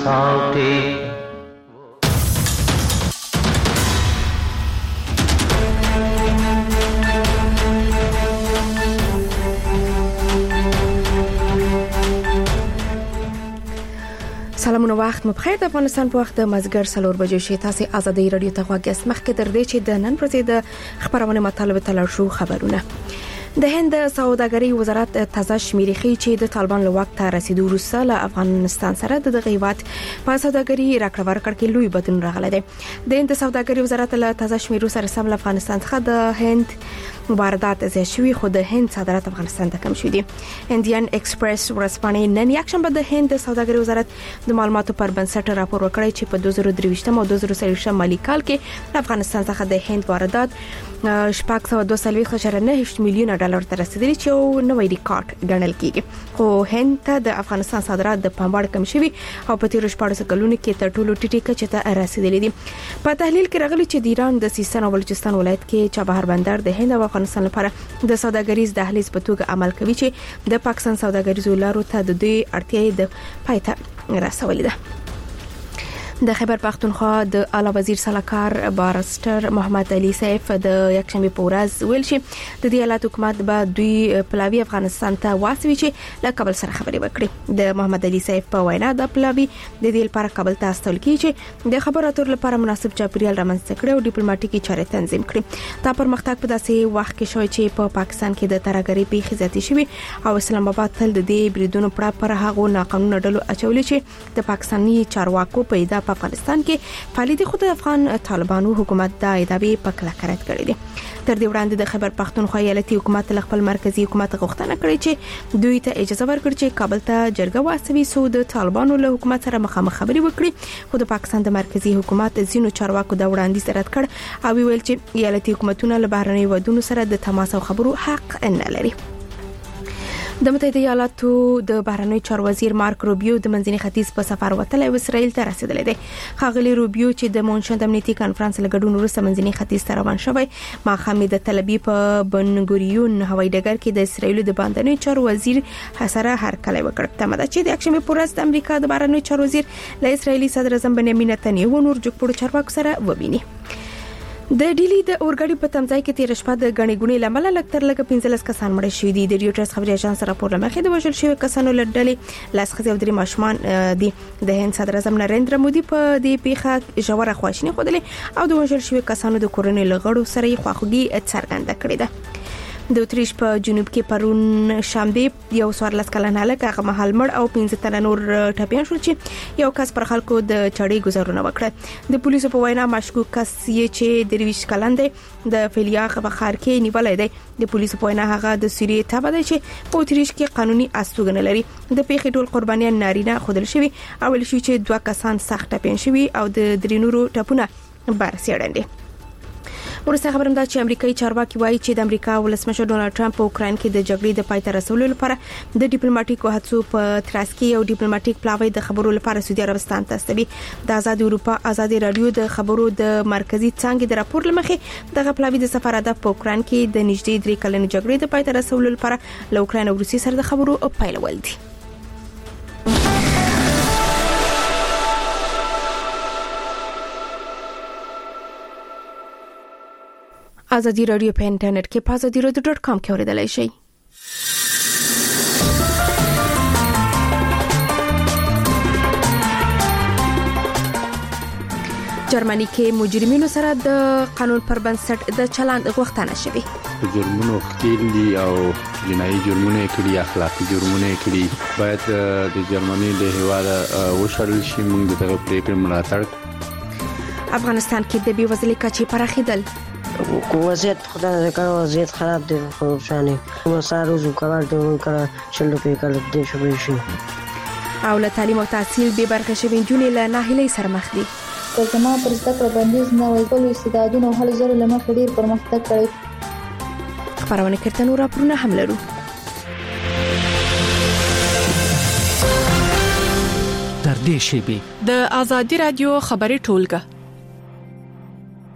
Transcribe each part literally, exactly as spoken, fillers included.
साउथे سلامونه وخت مو بخیر. د افغانستان په وخت د مازیګر څلور بجې شي. تاسو ازادي رادیو ته غواګس مخکې تر دې چې د نن ورځې د خبرونه مطالبه تلل شو خبرونه. د هند سوداګري وزارت تازه شمیرې ښیي چې د طالبان له وخت رسیدو وروسته له افغانستان سره د دغه هیواد په سوداګري راکړه ورکړه کې لوی بدلون راغلی دی. د هند سوداګري وزارت له تازه شمیرو سره سم له افغانستان څخه د هند واردات زیات شوي، خو د هند صادرات افغانستان ته کم شوي دي. انډین ایکسپریس ورځپاڼې نن یکشنبه د هند سوداګري وزارت د معلوماتو پر بنسټ راپور ورکړی چې په دوه زره درویشتم او دوه زره څلوېښتم مالي کال کې افغانستان څخه د هند واردات شپږ سوه دوه څلوېښت اعشاریه نه میلیونه ډالر ته رسیدلي چې یو نوی ریکارډ ګڼل کیږي. خو هند ته د افغانستان صادرات د پام وړ کم شوي او په تیرو شپږ کلونو کې تر ټولو ټیټه کچه ته رسیدلي دي. په تحلیل کې راغلي چې د ایران د سیستان او بلوچستان ولایت کې چابهار بندر د هند او افغانستان لپاره د سوداګریز دهلیز په توګه عمل کوي چې د پاکستان سوداګریزو لارو ته د دوی اړتیاوې د پایته رسولې ده. د خیبر پختونخوا د اعلی وزیر سلاکار بارستر محمد علي سیف د یکشنبه په ورځ ویل چې د دې ایالت حکومت به دوی پلاوی افغانستان ته واسوي چې له کابل سره خبرې وکړي. د محمد علي سیف په وینا د پلاوی د دې لپاره کابل ته استول کیږي چې د خبرو اترو لپاره مناسب چاپیریال رامنځته کړي او ډیپلوماټیکي چارې تنظیم کړي. دا پرمختګ په داسې وخت کې شوی چې په پاکستان کې د ترهګرۍ پیښې زیاتې شوي او اسلام آباد تل د دې بریدونو پر پر هغه ناقانونه ډلو اچولې چې د پاکستاني چارواکو پیدا په افغانستان کې فعالیت خود افغان طالبانو حکومت د ادابي په کلکه رد کړی دی. تر دې وړاندې د خیبر پختونخوا ایالتي حکومت له خپل مرکزی حکومت غوښتنه کړې چې دوی ته اجازه ورکړي چې کابل ته جرګه واسوي سو د طالبانو له حکومت سره مخامخ خبرې وکړي. خو د پاکستان د مرکزی حکومت ځینو چارواکو دا وړاندیز رد کړ او ویل چې ایالتي حکومتونه له بهرنۍ ودونو سره د تماس او خبرو حق نه لري. د متحده ایالاتو د بهرنی چارو وزیر مارک روبیو د منځني ختیځ په سفر وتلی او اسرائیل ته رسیدلی دی. ښاغلی روبیو چې د مونشن د امنیتي کانفرنس له ګډون وروسته منځني ختیځ ته روان شوی، ماښام د تل ابیب په بنګوریون هوایي ډګر کې د اسرائیل د بهرنی چارو وزیر سره هرکلی وکړ. تمه ده چې د یکشنبه په ورځ د امریکا د بهرنی چارو وزیر له اسرائیلي صدر اعظم بنیامین نتنیاهو نور جګپوړو چارواکو سره وویني. د ډیلی د اورګاډي په تمځای کې تیر شپه د غنی ګونی لامل لکتر لګ پنځلس کسان مړ شوي دي. د ریوټرز خبري اژانس راپور لمخې د وژل شوی کسانو لړډلې لاس خزي او درې ماشومان دي. د هند صدر اعظم نریندرا مودي په دې پیښه ژوره خواشیني خوده او د وژل شوی کسانو د کورنۍ لغړو سره یې خواخوږي څرګنده کړې ده. د اتریش په جنوب کې پرون شنبه یو څوارلس کلن هلک هغه مهال مړ او پنځه تنه نور ټپيان شول چې یو کس پر خلکو د چړې گزارونه وکړه. د پولیسو په وینا مشکوک کس یې چې درویش کلن دی د فلیاغ په ښار کې نیولای دی. د پولیسو په وینا هغه د سوریې تابع دی چې په اتریش کې قانوني استوګنه لري. د پیښې ټول قربانیان نارینه خودل شوی او ویل شوی چې دوه کسان سخت ټپيان شوی او د درې نورو ټپونه برسېړل دي. ورسته خبرم دا چې امریکایي چارواکي وایي چې د امریکا ولسمشر ډونالد ټرمپ په اوکرين کې د جګړې د پای ته رسولو لپاره د ډیپلوماټیکو هڅو په ترڅ کې یو ډیپلوماټیک پلاوی د خبرو لپاره سعودي عربستان ته استوي. د آزاد اروپا آزادي رادیو د خبرو د مرکزی څنګه د راپور لمخې دغه پلاوی د سفر هدف په اوکرين کې د نږدې درې کلنې جګړې د پای ته رسولو لپاره له اوکرين او روسیې سره د خبرو پیلول دي. آزادی رادیو په انټرنیټ کې په آزادی رادیو ډاټ کام کې اوریدلای شئ. جرمني کې مجرمینو سره د قانون پر بنسټ د چلند غوښتنه شوه. جرمونو ښکیل دي او جنایي جرمونه کړي، اخلاقی جرمونه کړي، باید د جرمني د هیواده وشړل شي. موږ دغه پریکړه ملاتړ. افغانستان کې د بېوزلۍ کچې پراخېدل. وضعیت خدای دې وضعیت خراب دی خو شانه مسار روزو کول ته کړه شلو په کله دې شوی شي او له تعلیم او تحصیل به برخه شوی جونې له ناهیلۍ سره مخ دي. که زما پر زده کړه بندیز نه وای ټول استعدادونه هل زره لمخ ډیر پرمختګ کړی. خبرونه کړه نور راپورونه هم لرو. تر دې شی به د آزادی رادیو خبري ټولګه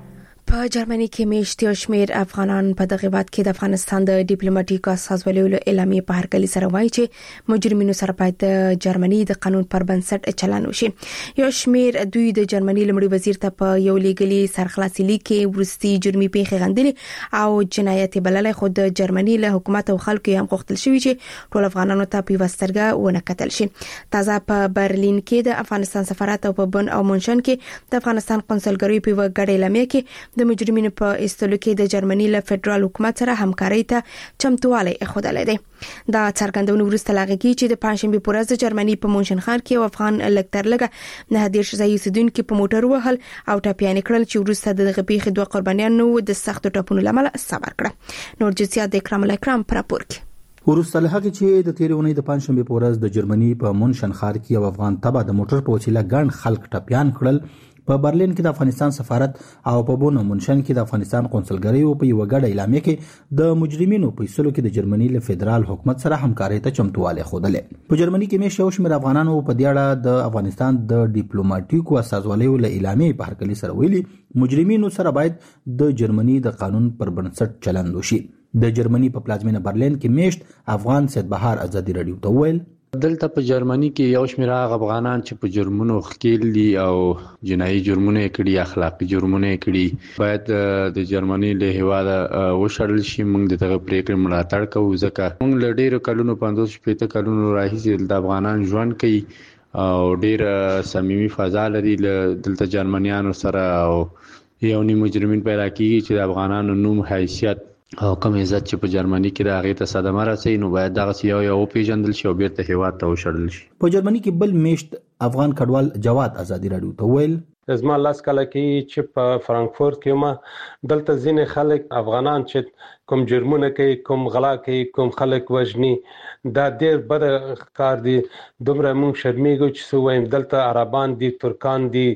په جرمني کې میشتي شمیر افغانان په دغه وخت کې د افغانستان د ډیپلوماټیک استازولیو اعلامیه په هرکلی سره وایي چې مجرمینو سره باید د جرمني د قانون پر بنسټ چلن وشي. یو شمیر دوی د جرمني لمړي وزیر ته په یو لیګلي سرخلاصي لیک کې ورستي جرمي پیښې غندلې او جنایت بللې خود د جرمني له حکومت او خلکو هم غوښتل شوی چې ټول افغانانو ته په وسترګه ونه کتل شي. تازه په برلین کې د افغانستان سفارت او په بن او منشن کې د افغانستان قونسلګری په وګړي اعلامیه کې د مجرمینو په استلو کې د جرمني له فدرال حکومت سره همکاري ته چمتووالی ښودل دي. دا څرګندونه ورسته لاغږي چې د پنځشنبه په ورځ د جرمني په مونشن ښار کې افغان لکتر لګه نه د شزای سیدونکو په موټر وهل او ټاپیان کړل چې ورسته د غبیخ دوه قربانیانو د سخت ټاپونو لامل صبر کړ. نور جزئیات د اکرام الاکرام پر راپور کې ورسته له هغه چې د تیرې اونۍ د پنځشنبه په ورځ د جرمني په مونشن ښار کې یو افغان تبع د موټر په وسیله ګڼ خلک ټاپیان کړل. په برلین کې د افغانستان سفارت او په بون منشن کې د افغانستان قونسلګری او په یو غړ اعلامیه کې د مجرمینو په سلو کې د جرمني له فدرال حکومت سره همکاري ته چمتواله خوده. په جرمني کې مې شاو شمیر افغانانو په دیاړه د افغانستان د ډیپلوماټیکو استازولیو له اعلامیه په هرکلی سره ویلي مجرمینو سره باید د جرمني د قانون پر بنسټ چلند وشي. د جرمني په پلازمینه برلین کې میشت افغان سید بهار ازادي رادیو ته ویل دلته په جرمني کې یو شمېر هغه افغانان چې په جرمونو ښکیل دي او جنایي جرمونه کړي اخلاقي جرمونه کړي باید د جرمني له هیواده وشړل شي. موږ د دغه پریکړې ملاتړ کوو ځکه موږ له ډیرو کلونو پنځوس شپږ کلونو راهیسې د افغانان ژوند کوي او ډیر صمیمي فضا لري دلته جرمنیانو سره او یو نیم مجرمین پیدا کیږي چې د افغانانو نوم حیثیت او کوم عزت چې په جرمني کې راغی ته صدمه راسي نو باید دغه یو یو پیژندل شي او بیرته هیواد ته وشړل شي. په جرمني کې بل میشت افغان کډوال جواد ازادي رادیو ته ویل زما لاس کله کې چې په فرانکفورت کې ما دلته ځینې خلک افغانان چې کوم جرمونه کوي کوم غلا کوي کوم خلک وژني دا ډېر بد کار دی. دومره موږ شرمېږو چې سو وایم دلته عربان دي ترکان دي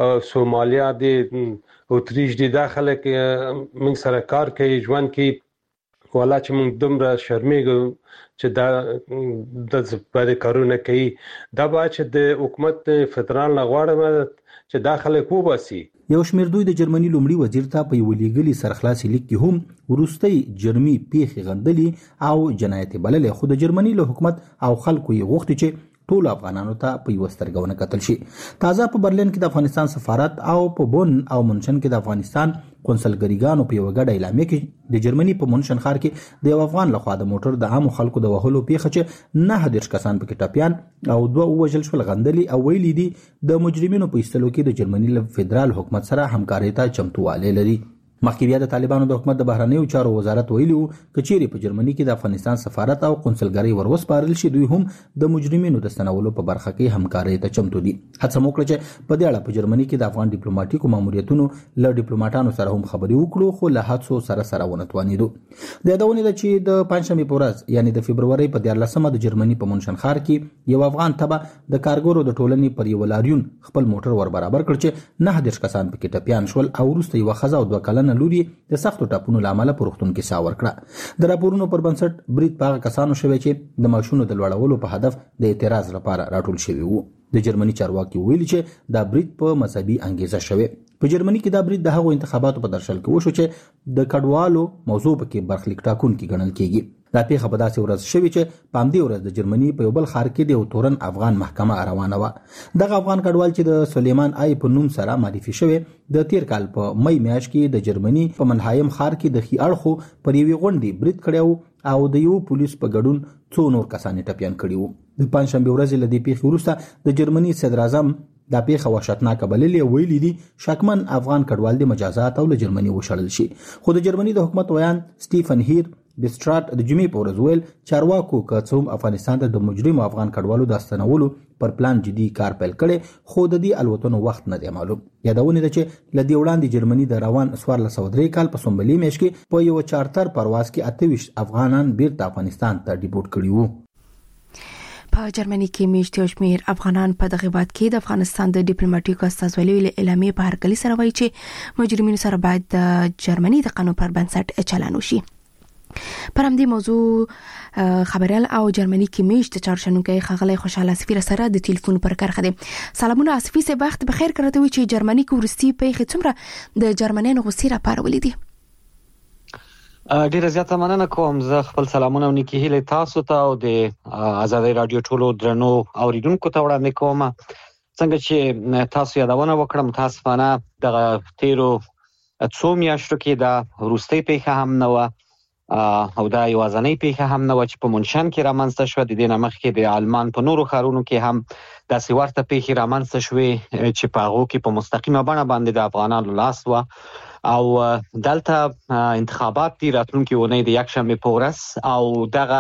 سومالیا دي اتریش دي دا خلک موږ سره کار کوي ژوند کوي ولا چې موږ دومره شرمېږو چې دا د بد کارونه کوي. دا باید چې د حکومت فدرال غواړي چې داخله کوباسي. یو شمیر دوی د جرمني لومړي وزیر ته په یو لیګلي سرخلاصي لیک کې هم ورستي جرمي پیښې غندلي او جنایت بللې خو د جرمني له حکومت او خلکو یې غوښتي چې ټول افغانانو ته په یو سترګونه کتل شي. تازه په برلین کې د افغانستان سفارت او په بون او منشن کې د افغانستان قونسلګریګانو په یو غړ اعلامیه کې د جرمني په منشن ښار کې د یو افغان لخوا د موټر د عام خلکو د وهلو پیښه چې نه هدیرش کسان پکې ټاپیان او دوه وژل شول غندلي او ویلي دي د مجرمینو په استلو کې د جرمني له فدرال حکومت سره همکاري ته چمتواله لري. مخکې بیا د طالبانو د حکومت د بهرنیو چارو وزارت ویلو کچېری په جرمني کې د افغانستان سفارت او قونسلګری وروسپارل شي دوی هم د مجرمینو د ستنولو په برخه کې همکاري ته چمتو دي. هڅه وکړه چې په دې اړه په جرمني کې د افغان ډیپلوماټیکو ماموریتونو له ډیپلوماټانو سره هم خبري وکړو خو له هڅو سره سره ونه توانیدو. د یادونه ده چې د پنځشنبه په ورځ یعنی د فبرवरी په دیارلسمه د جرمني په منشن ښار کې یو افغان تبع د کارګرو د ټولنې پر یو لاریون خپل موټر ور برابر کړ چې نه هدیش کسان پکې ټپیان شول او وروسته یو خزه او دوه کلنه لوري د سختو ټاپونو لامل پروختون کې ساور کړه. د راپورونو پر بنسټ برید پاغه کسانو شوی چې د ماشونو د لوړولو په هدف د اعتراض لپاره راټول شوی وو. د جرمني چارواکي ویلي چې دا برید په مذهبي انګیزه شوی. په جرمني کې دا برید د هغو انتخاباتو په درشل کې وشو چې د کډوالو موضوع پکې برخلیک ټاکونکي ګڼل کیږي. دا پیښه په داسې ورځ شوې چې په همدې ورځ د جرمني په یو بل ښار کې د یو تورن افغان محکمه روانه وه. دغه افغان کډوال چې د سلیمان آی په نوم سره معرفي شوی د تیر کال په مې میاشت کې د جرمني په منهایم ښار کې د خي اړخو پر یوې غونډې برید کړی او د یو پولیس په ګډون څو نور کسان ټپیان کړي وو. د پنځشنبه ورځې له دې پیښې وروسته د جرمني صدر اعظم دا پیښه وحشتناکه بللې ویلي دي شکمن افغان کډوال د مجازات او له جرمني وشړل شي. خو د جرمني د حکومت ویان سټیفن هیر بسترات د جمعې په ورځ ویل چارواکو که څوم افغانستان ته د مجرم افغان کډوالو د استنولو پر پلان جدي کار پیل کړي خو د دې الوتنو وخت نه دی معلوم. یادونه ده چې لدې وړاندې جرمني د روان څوارلس سوه درې کال په سنبلې میاشت کې په یو چارتر پرواز کې اته ویشت افغانان بیرته افغانستان ته ډیپورټ کړي وو. په جرمني کې میشتي شمیر افغانان په دغه وخت کې د افغانستان د ډیپلوماټیک استازولیو اعلامیه په هرکلی سره وایي چې مجرمینو سره باید د جرمني د قانون پر بنسټ چلن وشي. پر همدې موضوع خبريال او جرمني کې میشت چارشنونکو خغلی خوشاله سفیر سره د ټلیفون پر کرخه دي. سلامونه اسفي سه وخت بخیر کړته وي چې جرمني کې ورستي په څومره د جرمنیانو غوسې را پارولې دي. ډیره زیاته مننه کوم. زه خپل سلامونه ونیکي هیله تاسو ته او د آزادۍ رادیو ټولو درنو اوریدونکو ته وړاندې کوم. څنګه چې تاسو یادونه وکړم متاسفانه د تیرو څو میاشتو کې د روسي پیښه هم نه و او دا یوازنۍ پیښه هم نه و چې په منشن کې رامنځته شو. د دې نه مخکې د آلمان په نورو ښارونو کې هم داسې ورته پیښې رامنځته شوې چې په هغو کې په مستقیمه بڼه باندې د افغانانو لاس و. او دلته انتخابات دي راتلونکي اونۍ د یکشنبه په ورځ او دغه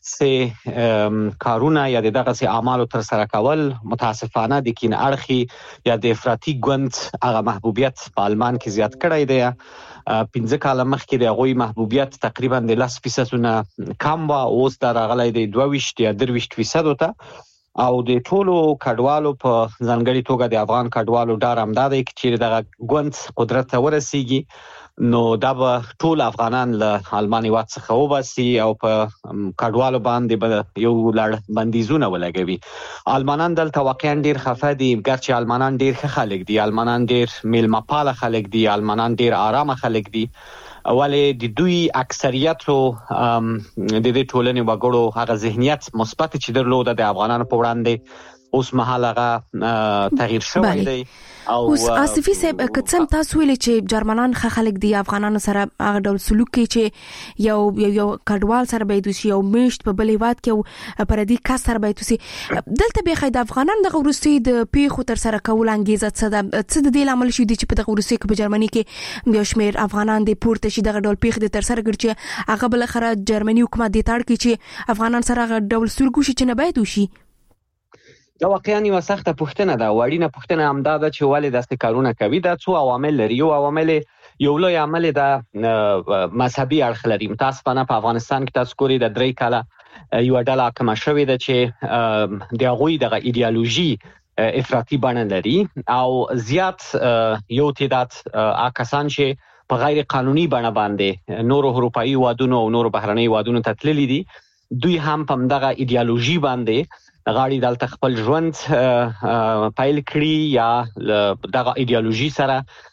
سه کارونه یا دغه سه اعمال تر سره کول متاسفانه د کین اړخي یا د افراطي ګوند هغه محبوبیت په آلمان کې زیات کړی دی. پنځه کاله مخکې د غوي محبوبیت تقریبا د لس فیصدونه کم و، اوس دا راغلی دی دوه ویشت یا درې ویشت فیصد ته. او د ټولو کډوالو په ځانګړي توګه د افغان کډوالو ډار هم دا دی چې دغه ګوند قدرت ته ورسیږي نو دا به ټول افغانان له آلمان هیواد څخه وباسي او په کډوالو باندې به یو لړ بندیزونه ولګوي. آلمانان دلته واقعا ډیر خفه دي، ګرچې آلمانان ډیر ښه خلک دي، آلمانان ډیر میلمه پاله خلک دي، آلمانان ډیر آرامه خلک دي، ولی د دوی اکثریت او د دې ټولنې وګړو هغه ذهنیت مثبت چې درلوده د افغانانو په وړاندې اوس مهال هغه تغییر شوی دی. او اوس اسفي صاحب کڅم تاسو ویل چې جرمنان ښه خلک دي، افغانانو سره هغه ډول سلوک کوي چې یو یو کډوال سره به دوی یو میشت په بل هیواد کې پر دې کس سره به دوی دلته به خید افغانان د روسي د پیښو تر سره کول انګیزه څه ده څه د دې عمل شي چې په دغه روسي کې په جرمني کې یو شمیر افغانان د پورته شي دغه ډول پیښ د تر سره ګرځي هغه بل خره جرمني حکومت د تاړ کې چې افغانان سره هغه ډول سلوک شي چې نه باید وشي. دا واقعا یو سخته پوښتنه ده. وړینه پوښتنه هم دا ده چې ولې داسې کارونه کوي. دا څو عوامل لري. یو عوامل یو لوی عامل ده مذهبي اړخ لري. متاسفانه په افغانستان کې تاسو ګورئ د درې کاله یو ډله حاکمه شوې ده چې د هغوی دغه ایدئولوژي افراطي بڼه لري او زیات یو تعداد کسان چې په غیر قانوني بڼه باندې نورو اروپایي هیوادونو او نورو بهرنۍ هیوادونو ته تللي دي، دوی هم په دغه ایدئولوژي باندې غاړي دلته خپل ژوند پایل کړی یا دغه ایدئولوژي سره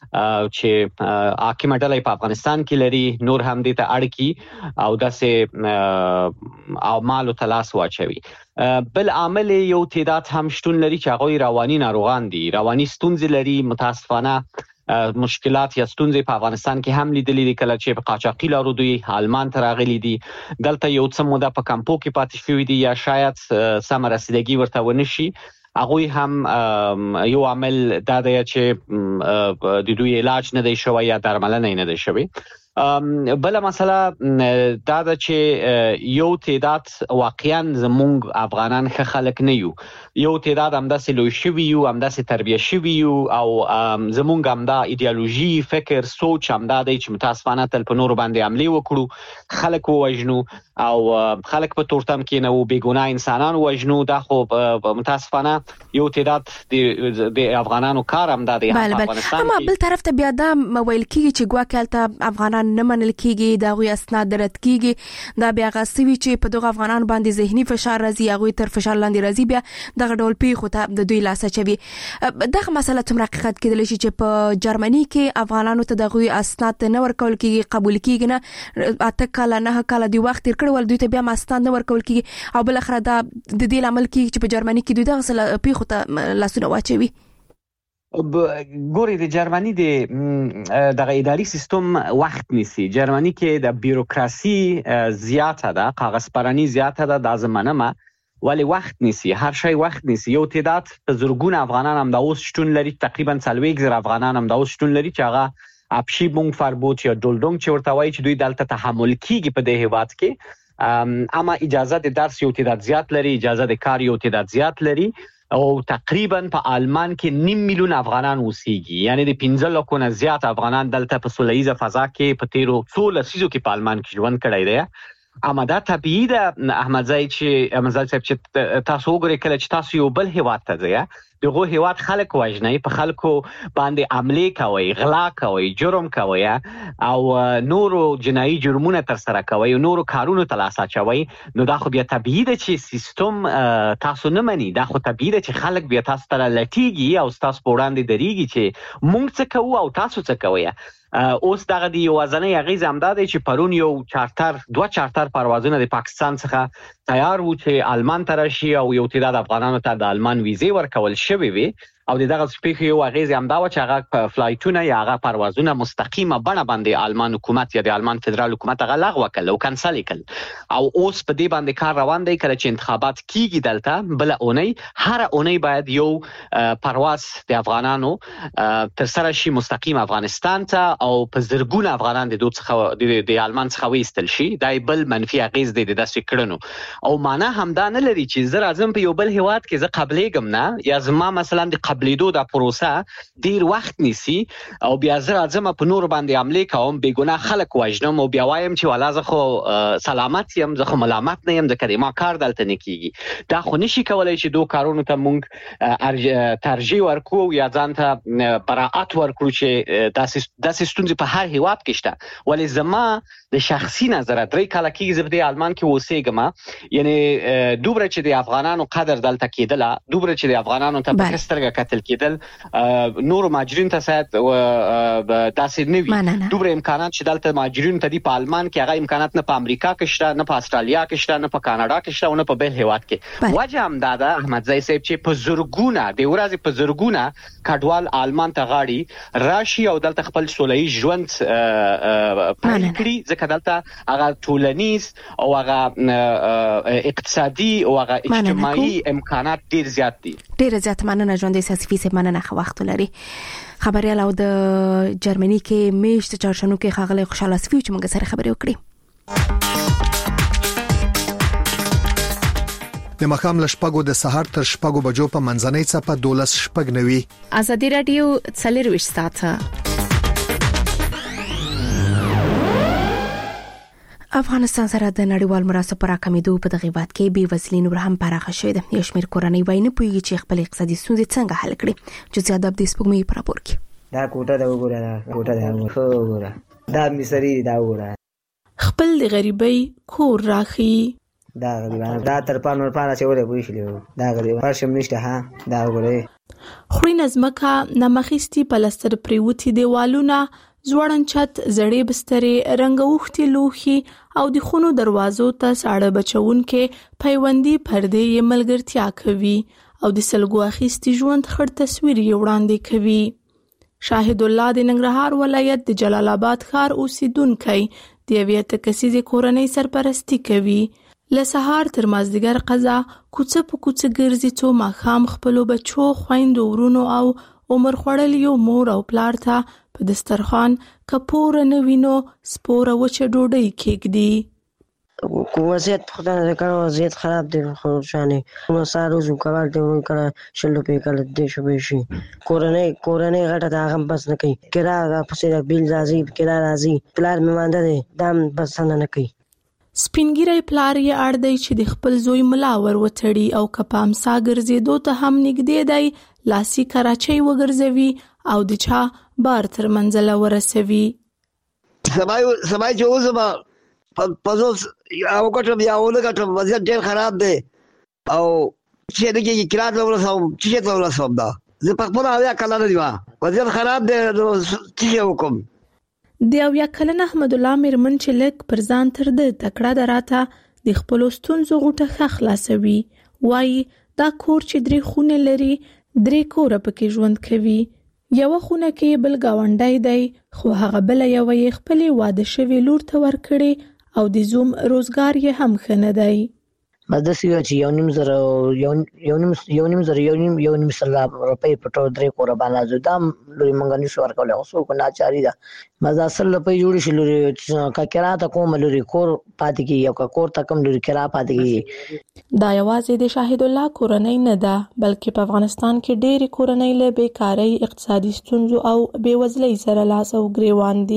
چې حاکمه ډله په افغانستان کې لري نور هم دې ته اړ کی او داسې اعمالو ته لاس واچوي. بل عامل یو تعداد هم شتون لري چې هغوی رواني ناروغان دي، رواني ستونزې لري. متاسفانه مشکلات یا ستونزې په افغانستان کې هم لیدلې دي کله چې په قاچاقي لارو دوی آلمان ته راغلي دي، دلته یو څه موده په کمپو کې پاتې شوي دي یا شاید سمه رسیدګي ورته ونشي. هغوی هم یو عامل دا دی چې د دوی علاج نه دی شوی یا درملنه نه دی شوی. بل مسله دا ده چې یو تعداد واقعا زمونږ افغانان ښه خلک نه یو، یو تعداد همداسې لوی شوي یو، همداسې تربیه شوي یو او زمونږ همدا ایدئولوژي فکر سوچ همدا دی چې متاسفانه تل په نورو باندې حملې وکړو، خلک ووژنو او خلک په تورتم کې نه وو، بېګناه انسانان ووژنو. دا خو متاسفانه یو تعداد د افغانانو کار همدا دی. اما بل طرف ته بیا دا ویل کېږي چې ګواکې هلته افغانان نه منل کېږي، د هغوی اسناد رد کېږي، دا بیا هغه څه وي چې په دغه افغانانو باندې ذهني فشار راځي، هغوی تر فشار لاندې راځي، بیا دغه ډول پیښو ته د دوی لاس اچوي. دغه مسله څومره حقیقت کېدلی شي چې په جرمني کې افغانانو ته د هغوی اسناد نه ورکول کېږي، قبول کېږي نه، اته کاله نه کاله دوی وخت تېر کړی ول دوی ته بیا اسناد نه ورکول کېږي او بالاخره دا د دې لامل کېږي چې په جرمني کې دوی دغه پیښو ته لاسونه واچوي. ګوري د جرمني د دغه اداري سیستم وخت نیسي. جرمني کې د بیروکراسي زیاته ده، کاغذ پرانی زیاته ده، دا زمانه ولی وخت نیسي، هر شی وخت نیسي. یو تعداد په زرګونه افغانان هم دا اوس شتون لري، تقریبا څلوېښت زره افغانان هم دا اوس شتون لري چې هغه اپشي بونګ فربوت یا ډولډونګ چې ورته وایي چې دوی دلته تحمل کیږي په دې هیواد کې. اما اجازه د درس یو تعداد زیات لري، اجازه د کار یو تعداد زیات لري او تقریبا په آلمان کې نیم میلیون افغانان اوسېږي، یعنی د پنځه لکو نه زیات افغانان دلته په سوله ییزه فضا کې په تیرو څو لسیزو کې په آلمان کې ژوند کړی دی. اما دا طبیعي ده احمدزی چې احمدزی صاحب چې تاسو وګورئ کله چې تاسو یو بل هیواد ته ځئ دغه هیواد خلک وژني، په خلکو باندې عملي کوي، غلا کوي، جرم کوي او نورو جنایي جرمونه تر سره کوي او نورو کارونو ته لاس اچوي، نو دا خو بیا طبیعي ده چې سیستم تاسو نه مني. دا خو طبیعي ده چې خلک بیا تاسو ته لټیږي او تاسو په وړاندې درېږي چې موږ څه کوو او تاسو څه کوئ. اوس دغه دی یوازنۍ اغیزه هم دا دی چې پرون یو چارتر دوه چارتر پروازونه د پاکستان څخه تیار وو چې آلمان ته راشي او یو تعداد افغانانو ته د آلمان ویزې ورکول شوې وي او دغه سپیخ یو اغیزه هم دا و چې هغه فلایټونه یا هغه پروازونه مستقیمه بڼه باندې آلمان حکومت یا د آلمان فدرال حکومت هغه لغوه کړل او کنسل کړل او اوس په دې باندې کار روان دی. کله چې انتخابات کیږي دلته بل اونۍ هر اونۍ باید یو پرواز د افغانانو تر سره شي مستقیم افغانستان ته او په زرګونه افغانان د دوه څخه د آلمان څخه وېستل شي. دا بل منفي اغیز دی د داسې کړنو او معنا هم دا نه لري چې زه راځم په یو بل هیواد کې زه قبلېږم نه یا زما مثلا د قبلېدو دا پروسه ډیر وخت نیسي او بیا زه راځم په نور باندې عملي کوم، بې ګناه خلک وژنم او بیا وایم چې والا زه خو سلامت یم، زه خو ملامت نه یم، ځکه ما کار دلته نه کیږي. دا خو نشي کولای چې دوه کارونو ته مونږ ترجیح ورکړو یا ځان ته براءت ورکړو چې داسې ستونزې په هر هیواد کې شته. ولې زما د شخصي نظر درې کاله کېږي زه په دې آلمان کې اوسېږم، یعنی دومره چې د افغانانو قدر دلته کېدله، دومره چې د افغانانو ته په ښه سترګه کتل کېدل، نورو مهاجرینو ته شاید داسې نه وي. دومره امکانات چې دلته مهاجرینو ته دي په آلمان کې، هغه امکانات نه په امریکا کې شته، نه په استرالیا کې شته، نه په کاناډا کې شته او نه په بل هیواد کې. وجه هم دا ده احمدزی صاحب چې په زرګونه د ورځې په زرګونه کډوال آلمان ته غاړي راشي او دلته خپل سوله‌ییز ژوند پیل کړي، ځکه دلته هغه ټولنیز او هغه اقتصادي او هغه اجتماعي امکانات ډیر زیات دي. ډیر زیات مننه ژوندې ساسفي سه مننه خو وخت لري. خبريال او د جرمني کې میشت چارشنو کې خغله خوشاله سفي چې موږ سره خبرې وکړي. د مخام لشپګو د سحر تر شپګو بجو په منځنۍ صفه دولس شپګ نوي. ازادي رادیو څلرويش ساعته. افغانستان سره د نړیوال مرستو پر راکمېدو په دغه وخت کې بې وزلي نور هم پراخه شوې ده. یو شمېر کورنۍ وایي نه پوهېږي چې خپل اقتصادي ستونزې څنګه حل کړي. چې زیاده د سپوږمۍ په راپور کې دا کوټه دا وګوره، دا کوټه دا وګوره، دا مصری دا وګوره، خپل د غریبۍ کور راخي، دا غریبانه دا تر پانور پانه چې ولې پوښلې دا غریب پرشم نشته ها دا وګوره. خوري نظمکه نمخېستي پلستر پریوتی دیوالونه، زوړن چت، زړې بسترې، رنګوختي لوخي او د خونو دروازو ته ساړه بچون کې پیوندي پردې یې ملګرتیا کوي او د سلګو اخیستي ژوند خړ تصویر یې وړاندې کوي. شاهد الله د ننګرهار ولایت د جلال آباد ښار اوسیدونکی د یوې تکسیزې کورنۍ سرپرستی کوي. له سهار تر مازدیګر قضا کوڅه په کوڅه ګرځي څو ماښام خپلو بچو، خویندو، ورونو او عمر خوړلیو مور او پلار ته په دسترخوان کپور نه وینو سپوره وچه ډوډۍ کېږدي. وضعیت خدای دې کړه وضعیت خراب دی خو شانه نو سارو زو کار دی نو کړه شلو په کله دې شو به شي کورنۍ کورنۍ غټه دا هم بس نه کوي کرا پسې بیل راځي کرا راځي پلار مې مانده دی دام بس نه کوي. سپینګیری پلار یې اړ دی چې د خپل زوی ملا ور وتړي او کپام سا ګرځېدو ته هم نږدې دی لاسي کراچۍ وګرځوي او د چا بار تر منځله ورسوي. سبای سبای چې اوسما پزوس او کټم یا اول کټم وضعیت ډېر خراب دی او چې دغه کراچۍ ورسوم چې ته ورسوم دا زه په خپل اویا کله نه دی وضعیت خراب دی چې وکم. د اویا کلن احمد الله میرمن چې لک پر ځان تر د تکړه دراته د خپل ستونزو غوټه خلاصوي. وای دا کور چې درې خونه لري درې کور پکې ژوند کوي. یو خونه کې بل گاونډای دی خو هغه بل یو یې خپل واده شوی لور ته ورکړي او د زوم روزګار یې هم خنه دی. مدرسې چې یو نیم زره یو یو نیم یو نیم زره یو نیم یو نیم سل روپۍ په ټول درې کور باندې زدم لوري مونږ نشو ورکول اوسو کو ناچاري ده مزه سل روپۍ جوړ شي لوري کا کرا ته کوم لوري کور پاتې کی یو کا کور ته کوم لوري کرا پاتې کی. دا یوازې د شاهد الله کورنۍ نه ده بلکې په افغانستان کې ډېری کورنۍ له بیکاری اقتصادي ستونزو او بیوزلۍ سره لاس او ګریوان دي.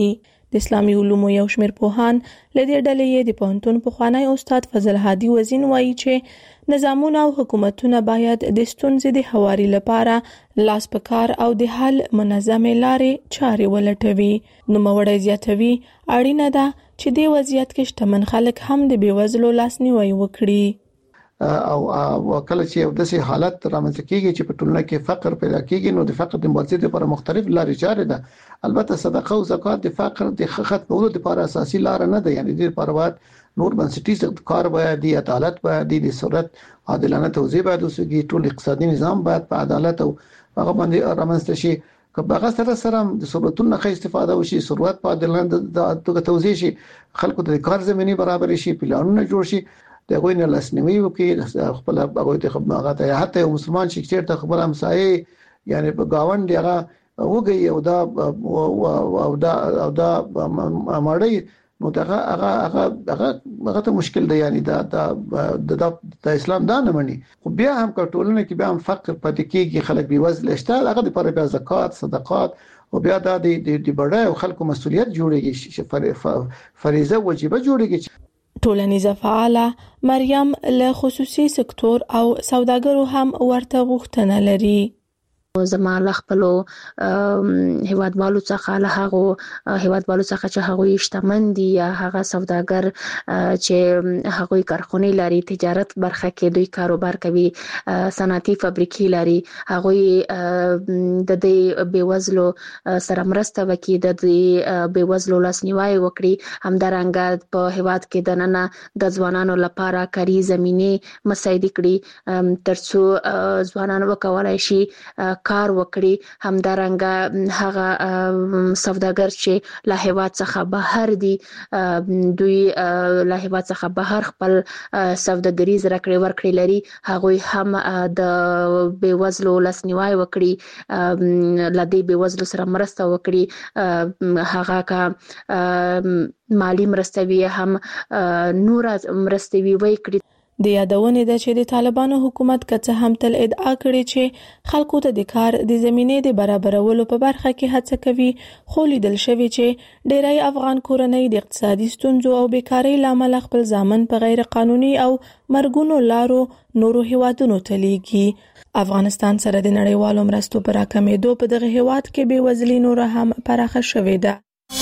د اسلامي علومو یو شمېر پوهان لدې ډلې د پوهنتون پخوانی استاد فضل هادي وزین وایي چې نظامونه او حکومتونه باید د ستونزې د هواري لپاره لاس په کار او د حل منظمې لارې چارې ولټوي. نو موړی زیاتوي اړینه ده چې د وضعیت کې شتمن خلک هم د بیوزلو لاسنیوي وکړي. او کله چې یو داسې حالت رامنځته کیږي چې په ټولنه کې فقر پیدا کیږي نو د فقر د مبارزې لپاره مختلف لارې چارې ده. البته صدقه او زکات د فقر د ختمولو لپاره اساسي لار نه ده، یعنی د لپاره باید نور بنسټیز کار باید دی، عدالت باید دی، د صورت عادلانه توزیع باید وسوي، ټول اقتصادي نظام باید په عدالت او هغه باندې رامنځته شي. که هغه سره سره د ثروتونو ښه استفاده وشي، ثروت په عادلانه توګه توزیع شي، خلکو ته د کار زميني برابر شي، پلانونه جوړ شي، دغه نه لاسنیوي وکړي خپل هغه ته هغه ته حتی مسلمان شي چې ته خبر همسایه یعنی په گاوند هغه وګي او دا او دا او دا ماړی نو دا هغه هغه هغه ته مشکل دی، یعنی دا د د اسلام دا نه مني. خو بیا هم کټولنه کې بیا هم فقر پاتې کیږي، خلک بي وزله شته، هغه لپاره بیا زکات صدقات او بیا د د بډای او خلکو مسولیت جوړيږي، فریضه وجيبه جوړيږي. ټولنیزه فعاله مریم له خصوصي سکتور او سوداګرو هم ورته غوښتنه لري. زما له خپلو هیوادوالو څخه له هغه هیوادوالو څخه چې هغه شتمن دي یا هغه سوداګر چې هغه کارخونه لري، تجارت برخه کې دوی کاروبار کوي، صنعتي فابریکې لري، هغه د دې بیوزلو سره مرسته وکړي، د دې بیوزلو لاسنیوي وکړي. همدارنګه په هیواد کې د نن د ځوانانو لپاره کاري زمينه مساعد کړي ترڅو ځوانان وکولای شي کار وکړي. همدارنګه هغه سوداګر چې له هیواد څخه بهر دي، دوی له هیواد څخه بهر خپل سوداګریز راکړې ورکړې لري، هغه هم د بیوزلو لاسنیوي وکړي، له دې بیوزلو سره مرسته وکړي، هغه کا مالی مرسته وی هم نور مرسته وی وکړي. د یادونه ده چې د طالبانو حکومت کڅه هم تل ادعا کړې چې خلکو ته د کار د زمینې د برابرولو په برخه کې هڅه کوي، خو لیدل شوی چې ډیری افغان کورنۍ د اقتصادي ستونزو او بیکاری لامل خپل ځامن په غیر قانوني او مرګونو لارو نورو هیوادونو ته لیږي. افغانستان سره د نړیوالو مرستو پر راکمېدو په دغه هیواد کې بېوزلي نور هم پراخه شوې ده.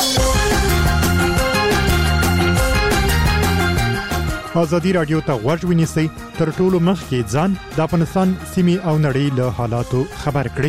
ازادي رادیو ته غوږ ونیسئ، تر ټولو مخکې ځان د افغانستان سیمې او نړۍ له حالاتو خبر کړئ.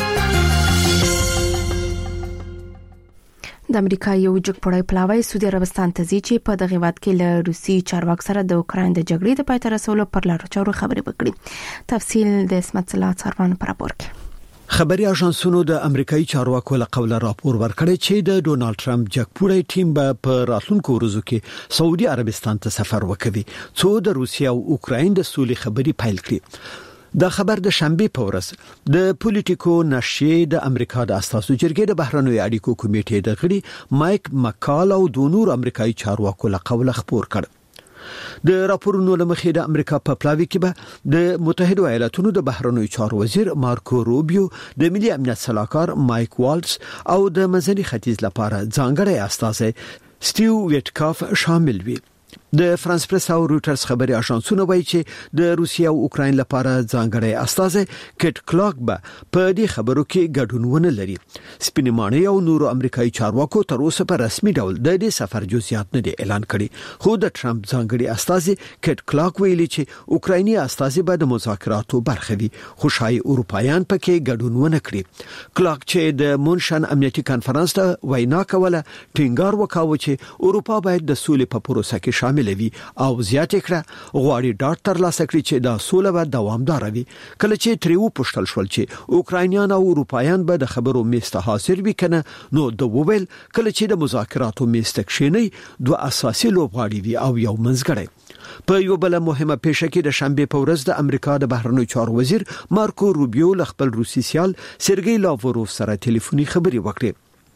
د امریکا یو جګپړی پلاوی سعودي عربستان ته ځي چې په دغه وخت کې له روسي چارواکو سره د اوکرين د جګړې د پای ته رسولو پر لارو چارو خبرې وکړي. تفصیل د اسمت الله څارون پر راپور کې. خبري اژانسونو د امریکایي چارواکو له قوله راپور ورکړی چې د ډونالد ټرمپ جګپوړی ټیم به په راتلونکو ورځو کې سعودي عربستان ته سفر وکړي څو د روسیا او اوکرين د سولې خبري پیل کړي. دا خبر د شنبه په ورځ د پولیټیکو نشریه د امریکا د اساسو جرګې د بهرنوي اړیکو کمیټې د غړي مایک مکال او د نور امریکایي چارواکو له قوله خبر کړ. د راپورونو لمخې د امریکا په پلاوی کې به د متحده ایالاتونو د بهرنوي چارو وزیر مارکو روبیو، د ملي امنیت سلاکار مایک والټس او د منځني ختیځ لپاره ځانګړی استازی سټیو ویټکاف شامل وي. د فرانس پریس او رويټرز خبري اژانسونه وایي چې د روسیا او اوکرين لپاره ځانګړی استازی کټ کلاک به په دې خبرو کې ګډون ونه لري. سپینمانه او نورو امریکایي چارواکو تر اوسه په رسمي ډول د دې سفر جزئیات نه دي اعلان کړي، خو د ټرمپ ځانګړي استازی کټ کلاک ویلي چې اوکرایني استازی به د مذاکراتو برخه وي، خو شای اروپایان پکې ګډون ونه کړي. کلاک چې د مونشن امنیتي کانفرنس ته وینا کوله ټینګار وکاوه چې اروپا باید د سولې په پروسه کې شامل وي او زیات کړه غواړي ډاټ تر لاسه کړي چې دا سوله به دوامدار وي. کله چې تریو پښتل شول چې اوکراینیان او اروپایان به د خبرو میسته حاضر وي کنه، نو د وویل کله چې د مذاکراتو میسته کښینی دوه اساسي لوبغاړي وي او یو منځګړی. په یو بل مهمه پیښه کې د شنبه په ورځ د امریکا د بهرنوي چارو وزیر مارکو روبیو له خپل روسي سیال سرګي لاوروف سره ټلیفوني خبري وکړې.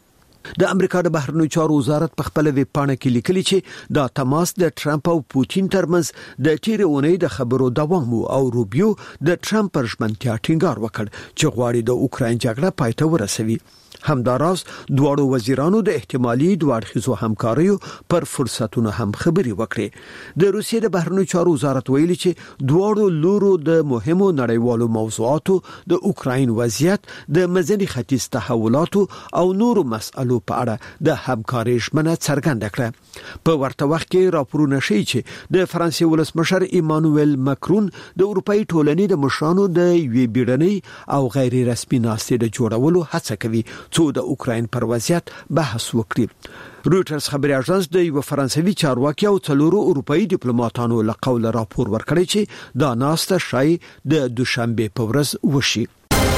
د امریکا د بهرنیو چارو وزارت په خپل ویب پاڼه کې لیکلي چې دا تماس د ټرمپ او پوتین ترمنځ د تیرې اونۍ د خبرو دوام او روبیو د ټرمپ پر ژمنتیا ټینګار وکړ چې غواړي د اوکرين جګړه پای ته ورسوي. همداراز دواړو وزیرانو د احتمالي دوړخیزو همکاریو پر فرصتونو هم خبري وکړي. د روسیې د بهرنیو چارو وزارت ویلي چې دواړو لورو د مهمو نړیوالو موضوعاتو د اوکرين وضعیت، د مزني ختیځ تحولاتو او نورو مسألو په اړه د همکارۍ ژمنه څرګنده کړه. په ورته وخت کې راپورونه ښیي چې د فرانسې ولسمشر ایمانوئل ماکرون د اروپאי ټولنې د مشرانو د یوې بیړنۍ او غیر رسمي ناستې د جوړولو هڅه کوي څو د اوکرين پر وضعیت بحث وکړي. رويټرز خبري اژانس د یو فرانسوي چارواکي او څلورو اروپאי ډیپلوماټانو له قوله راپور ورکړی چې دا ناسته شای د دوشنبه په ورځ وشي.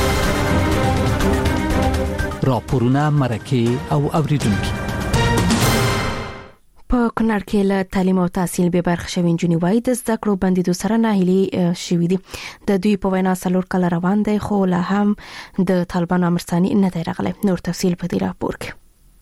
راپورونه مرکه او اوریدونکو په کونړ کې له تعلیم او تحصیل به برخه شوی نجونې وایي د زده کړو بندیدو سره ناهیلي شوي دي. د دوی په وینا څلور کال روان دی خو لا هم د طالبانو امرستاني نه دی راغلی. نور تفصیل په دې راپور کې.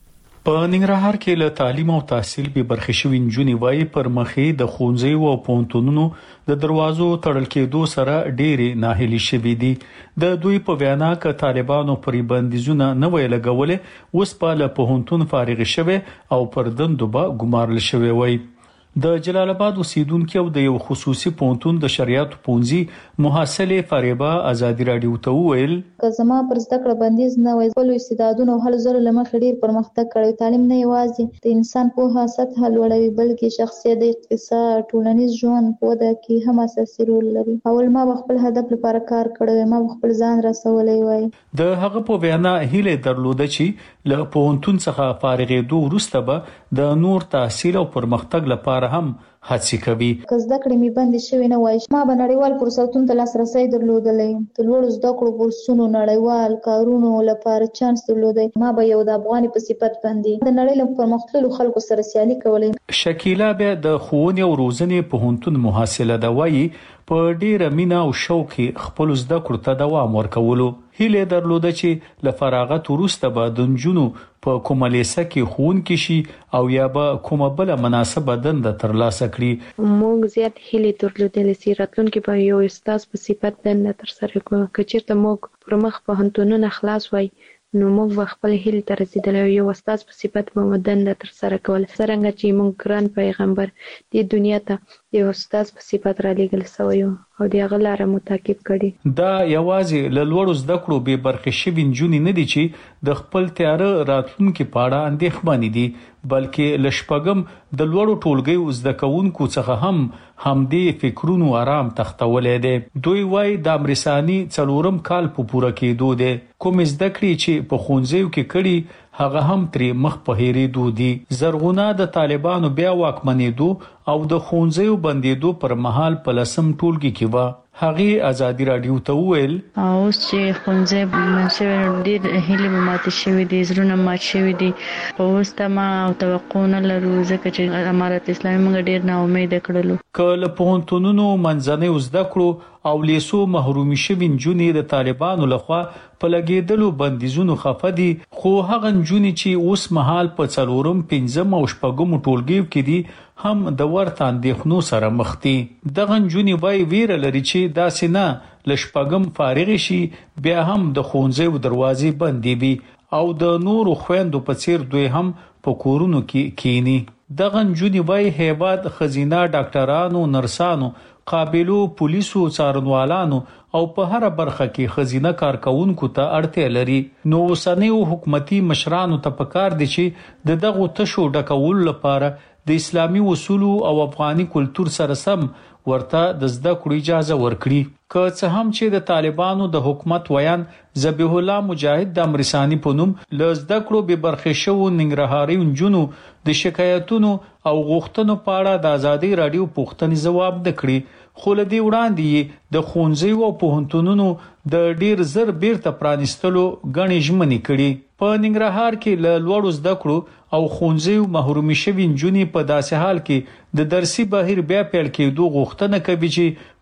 په ننګرهار کې له تعلیم او تحصیل به برخه شوی نجونې وایي پر مخې د ښوونځیو او پوهنتونونو د دروازو تړل کېدو سره ډېری ناهیلي شوي دي. د دوی په وینا ک طالبانو پر بندیزونه نه وی لګولې اوس په له پوهنتون فارغ شوه او پر دندو به ګمارل شوی وای. د جلال آباد اوسیدونکو او د یو خصوصي پوهنتون د شریعت پونځي محصله فریبا ازادي رادیو ته ویل که زما پر زده کړه بندیز نه وای ټول استعدادونه هل زر لمخ ډیر پرمختګ کړی. تعلیم نه یوازې د انسان په سطح لوړوي بلکې شخصیت، اقتصاد، ټولنیز ژوند په وده کې هم اساسي رول لري. اول ما خپل هدف لپاره کار کړی، ما خپل ځان رسولې وای. د هغه په وینا هیله درلوده چې له پوهنتون څخه فارغېدو وروسته به د نور تحصیل او پرمختګ لپاره هم هڅه کوي. که زده کړې می بند شوی نه وای ما به نړیوال فرصتونو ته لاسرسي درلودلې. د لوړو زده کړو بورسونو نړیوال کارونو لپاره چانس درلودې. ما به یو د افغاني په صفت باندې د نړۍ له پرمختللو خلکو سره سیالي کولې. شکیلا به د ښوونې او روزنې پوهنتون محصله ده وایي په ډیره مینا او شوق خپل زده کړو ته دوام ورکولو. هیله درلوده چې ل فراغت وروسته به د نجونو په کومه لیسه کې خون کې شي او یا به کومه بل مناسبه دنده ترلاسه کړي. موږ زیات هیله درلودلې چې راتلونکي به یو استاد په صفت دنده تر سره کوي. که چیرته موږ پر مخ په هنتونونه خلاص وای نو موږ خپل هیله تر رسیدلې یو استاد په صفت به دنده تر سره کول. څنګه چې موږ ګران پیغمبر د دنیا ته یو استاد په صفت را لېږل سوی او د هغه لاره متعقب کړي. دا یوازې له لوړو زده کړو به برخه شوي نجونې نه دي چې د خپل تیاره راتلونکي په اړه اندېښمنې دي بلکې لشپګم د لوړو ټولګي زده کوونکو څخه هم همدې فکرونو آرام تختولې دي. دوی وایي د امرساني څلورم کال په پوره کېدو دي. کوم زده کړې چې په ښوونځیو کې کړي هغه هم ترې مخ په هېرېدو دي. زرغونه د طالبانو بیا واکمنېدو او د ښوونځیو بندېدو پر مهال په لسم ټولګي کې و. هغه ازادي رادیو ته ویل اوس چې ښوونځي منځوي ډېر هیله ماته شوې دي، زړونه مات شوې دي. اوس ته ما او توقع نه لرو ځکه چې امارت اسلامي موږ ډېر نا امید کړلو. کله پوهنتونونو منځنۍ زده کړو او لیسو محرومي شوي نجونې د طالبانو لخوا په لګېدلو بندیزونو خفه دي خو هغه نجونې چې اوس مهال په څلورم پنځم او شپږم ټولګیو کې دي هم د ورته اندېښنو سره مخ دي. دغه نجونې وایي ویره لري چې داسې نه لشپږم فارغ شي بیا هم د ښوونځیو دروازې بندې وي او د نورو خويندو په څیر دوی هم په کورونو کې کینی. دغه نجونې وایي هیواد خزینه ډاکټرانو، نرسانو، قابلو پولیسو، څارنوالانو او په هر برخه کې خزینه کارکونکو ته اړتیا لري. نو اوسنیو حکومتي مشرانو ته پکار دي چې د دغه تشو ډکول لپاره د اسلامي اصولو او افغاني کلچر سره سم ورته د زده کړو اجازه ورکړي. که څه هم چې د طالبانو د حکومت ویان ذبیح الله مجاهد د امرساني په نوم له زده کړو به برخه شو ننګرهاري نجونو د شکایتونو او غوښتنو په اړه د ازادي رادیو پوښتنې جواب نکړي خو لدی وړاندې د ښوونځیو او پوهنتونونو د ډیر زر بیرته پرانیستلو غنې ژمنې کړي. په ننګرهار کې له لوړو زده کړو او ښوونځیو محرومي شوي نجونې په داسې حال کې د درسي بهیر بیا پیل کېدو غوښتنه کوي چې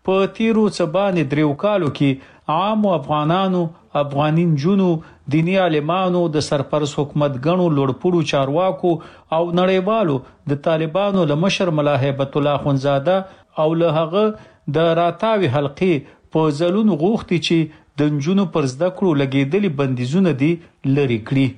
په تیرو څبانې دریو کالو کې عام افغانانو، افغانین جنو، دینی عالمانو، د سرپرست حکومت غنو لوړپوړو چارواکو او نړیوالو د طالبانو له مشر ملا هیبت الله خونزاده او له هغه د راتاوي حلقې په ځلونو غوښتي چې د جنونو پر زده کړو لګیدلي بندیزونه دي لري کړی.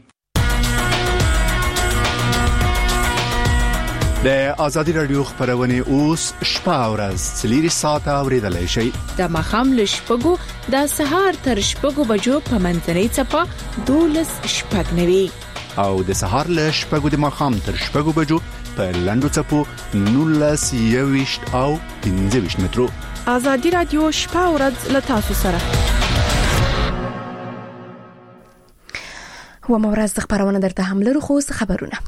د ازادي رادیو خبرونه اوس شپه او ورځ څلوري ساعته اوریدلای شئ. د مخام له شپږو د سهار تر شپږو بجو په منځنۍ چپه دولس شپږ نوي او د سهار له شپږو د مخام تر شپږو بجو په لندو چپو نولس یويشت او پنځه ویشت مترو. ازادي رادیو شپه او ورځ له تاسو سره. و مورز د خبرونه درته هم لرو خو خبرونه.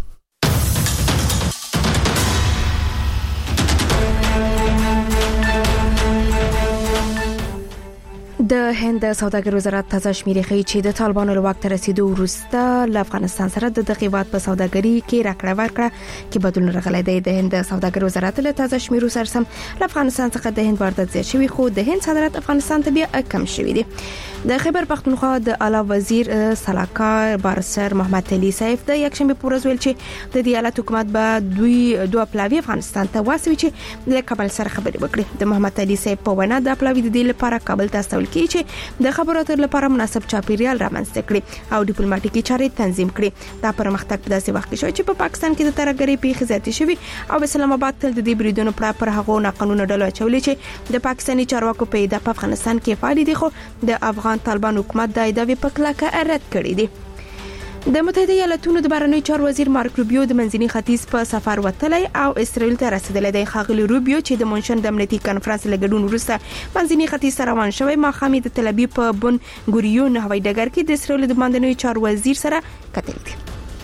د هند سوداګر وزارت تازه شمیرې ښیي چې د طالبانو له واک ته رسیدو وروسته له افغانستان سره د دغه هیواد په سوداګري کې راکړه ورکړه کې بدلون راغلی دی. د هند سوداګر وزارت له تازه شمیرو سره سم له افغانستان څخه د هند واردات زیات شوی خو د هند صادرات افغانستان ته بیا کم شوی دی. د خیبر پختونخوا د اعلی وزیر سلاکار بارسر محمد علي سیف د یکشنبه په ورځ ویل چې د دې ایالت حکومت به دوی دوه پلاوی افغانستان ته واسوي چې د کابل سره خبرې وکړي. د محمد علي سیف په وینا د پلاوی د دې لپاره کابل ته استول کیږي چې د خبرو اترو لپاره مناسب چاپیریال رامنځته کړي او ډیپلوماټیکي چارې تنظیم کړي. دا پرمختګ په داسې وخت کې شوی چې په پاکستان کې د ترهګرۍ پیښې زیاتې شوي او اسلام آباد تل د دې بریدونو پر هغه ناقانونه ډلو اچولې چې د پاکستاني چارواکو په اډه په افغانستان کې فعال دي خو د افغان طالبان حکومت د ایداوی په کلکه رد کړی دی. د متحده ایالاتونو د بهرنیو چارو وزیر مارک روبیو د منځني ختیځ په سفر وتلی او اسرائیل ته رسیدلی دی. ښاغلی روبیو چې د مونشن د امنیتي کانفرنس له ګډون وروسته منځني ختیځ ته روان شوی ماښام د تل ابیب په بن ګوریون هوایي ډګر کې د اسرائیل د بهرنیو چارو وزیر سره کتل دي.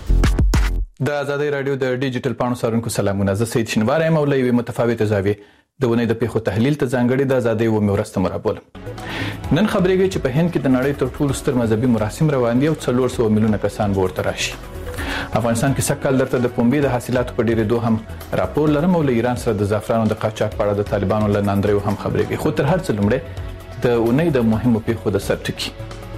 د ازادي رادیو د ډیجیټل پاڼو سرونکو سلامونه. زه سید شنوار یم او له یوې متفاوتې زاویې د ونې د پیښو تحلیل ته ځانګړي د ازادي و مورسته مرابول. نن خبرېږي چې په هند کې د نړۍ تر ټولو ستر مذهبي مراسم روان دي او څلور سوه میلیونه کسان به ورته راشي. افغانستان کې سږ کال درته د پنبې د حاصلاتو په ډېرېدو هم راپور لرم او له ایران سره د زعفرانو د قاچاق په اړه د طالبانو له ناندریو هم خبرېږي. خو تر هر څه لومړی د اونۍ د مهمو پیښو د سر ټکي.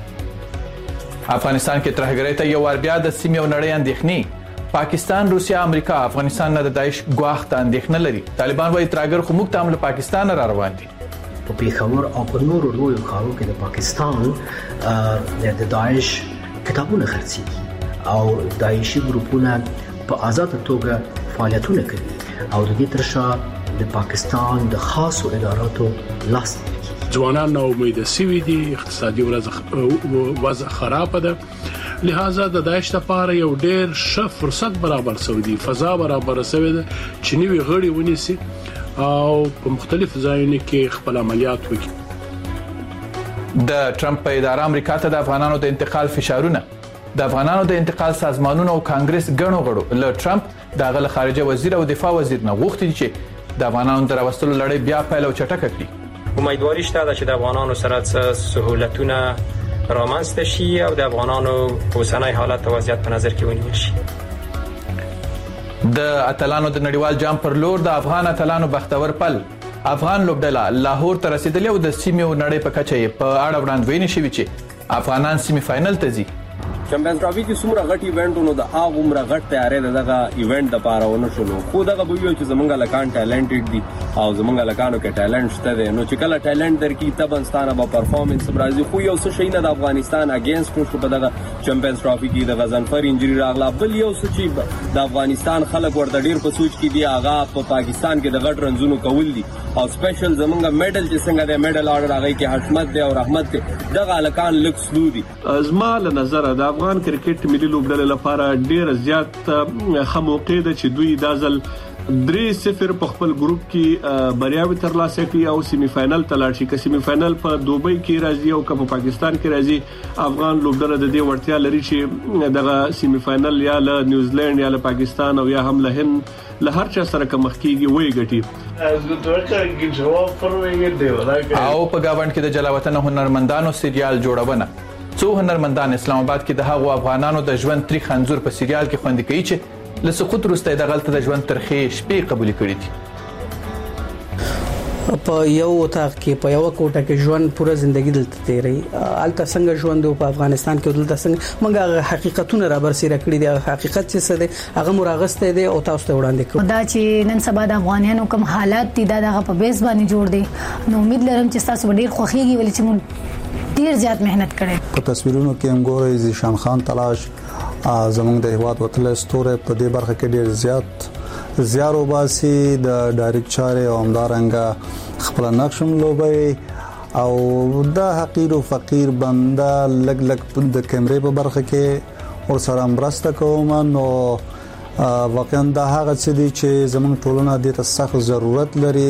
افغانستان کې ترهګرۍ ته یو وار بیا د سیمې او نړۍ اندېښنې. پاکستان، روسیا، امریکا افغانستان نه د داعش ګواښ ته اندېښنه لري. طالبان وايي ترهګر خو موږ ته هم له پاکستان را روان دي. په پیښور او په نورو لویو ښارونو کې د پاکستان د داعش کتابونه خرڅېږي او داعشي ګروپونه په آزاده توګه فعالیتونه کوي او د دې تر شا د پاکستان د خاصو اداراتو لاس دی. ځوانان نو امید سوي دي، اقتصادي وضع خراب ده، لہذا د داعش لپاره یو ډېر ښه فرصت برابر شوی دی، فضا برابر شوی ده چې نوی غړي ونیسي او په مختلف ځایونو کې خپل عملیات وکړي. د ټرمپ په اداره امریکا ته د افغانانو د انتقال فشارونه. د افغانانو د انتقال سازمانونو او کانګرس ګڼو غړو له ټرمپ د غل خارجه وزیر او دفاع وزیر نه غوښتي چې د افغانانو د راوستلو لړۍ بیا پیل او چټک کړي. امیدواري شته چې د افغانانو سره سہولتونه رامنځته شي او د افغانانو اوسنۍ حالت او وضعیت په نظر کې ونیول شي. د اتلانو د نړیوال جام پر لور د افغان اتلانو بختور پل. افغان لوبډله لاهور ته رسیدلی او د سیمې او نړۍ په کچه په اړه وړاندوینه شوې چې افغانان سیمه فائنل ته ځي. چمپیونز ټرافي کې څومره غټ ایونټونو د هغه عمره غټ تیارې دغه ایونت د پاره ونه شولو، خو دغه به ویل چې زمونږ لکان ټالنټډ دي او زمونږ لکانو کې ټالنټ شته دي، نو چې کله ټالنټ درکې تبنستانه به پرفارمنس برازي خو یو څه شي نه د افغانستان اگینست شو په دغه چمپیونز ټرافي کې د غزنفر انجری راغلا. بل یو څه چې د افغانستان خلک ورته ډیر په سوچ کې دي هغه په پاکستان کې د غټ رنزونو کول دي او سپیشل زمونږ میډل چې څنګه د میډل آرډر هغه کې حشمت دی او رحمت دی، دغه لکان لک سلو دي. ازما له نظر د افغان کرکټ ملي لوبډلې لپاره ډیر زیات خموقې ده چې دوی د ځل درې صفر په خپل ګروپ کې بریاوي ترلاسه کړي او سیمی فائنل ته لاړ شي. که سیمی فائنل په دوبۍ کې راځي او که په پاکستان کې راځي، افغان لوبډله د دې وړتیا لري چې دغه سیمی فائنل یا له نیوزیلند یا له پاکستان او یا هم له هند له هر چا سره کوم مخکېږي وای ګټي. او په گاوند کې د جلاوطن هنرمندانو سریال جوړونه. څو هنرمندان اسلام آباد کې د هغو افغانانو د ژوند تاریخ انځور په سریال کې خوندي کوي چې له سقوط وروسته د غلطه د ژوند ترخې شپې قبول کړې دي. په یو وطاق کې په یو کوټه کې ژوند پوره ژوندۍ دلته تیری الته څنګه ژوند په افغانستان کې دلته څنګه موږ حقیقتونه را برسېره کړی دی حقیقت څه دی هغه مراغسته دی او تاسو ته وړاندې کوم دا چې نن سبا د افغانانو کوم حالات دي دا دغه په بیس باندې جوړ دي نو امید لرم چې تاسو ډیر خوخيږي ولې چې موږ ډیر زیات مهنت کړې په تصویرونو کې هم ګورئ ذیشان خان تلاش زمونږ د هیواد وتل ستوره په دې برخه کې ډیر زیات زیارو باسي د ډایرکټ چاري او همدارنګه خپل نقشم لوبي او د حقیر او فقیر بنده لګ لګ د کیمرې په برخه کې ور سره مرسته کوم نو واقعا دا هغه څه دي چې زموږ ټولنه د ته سخت ضرورت لري.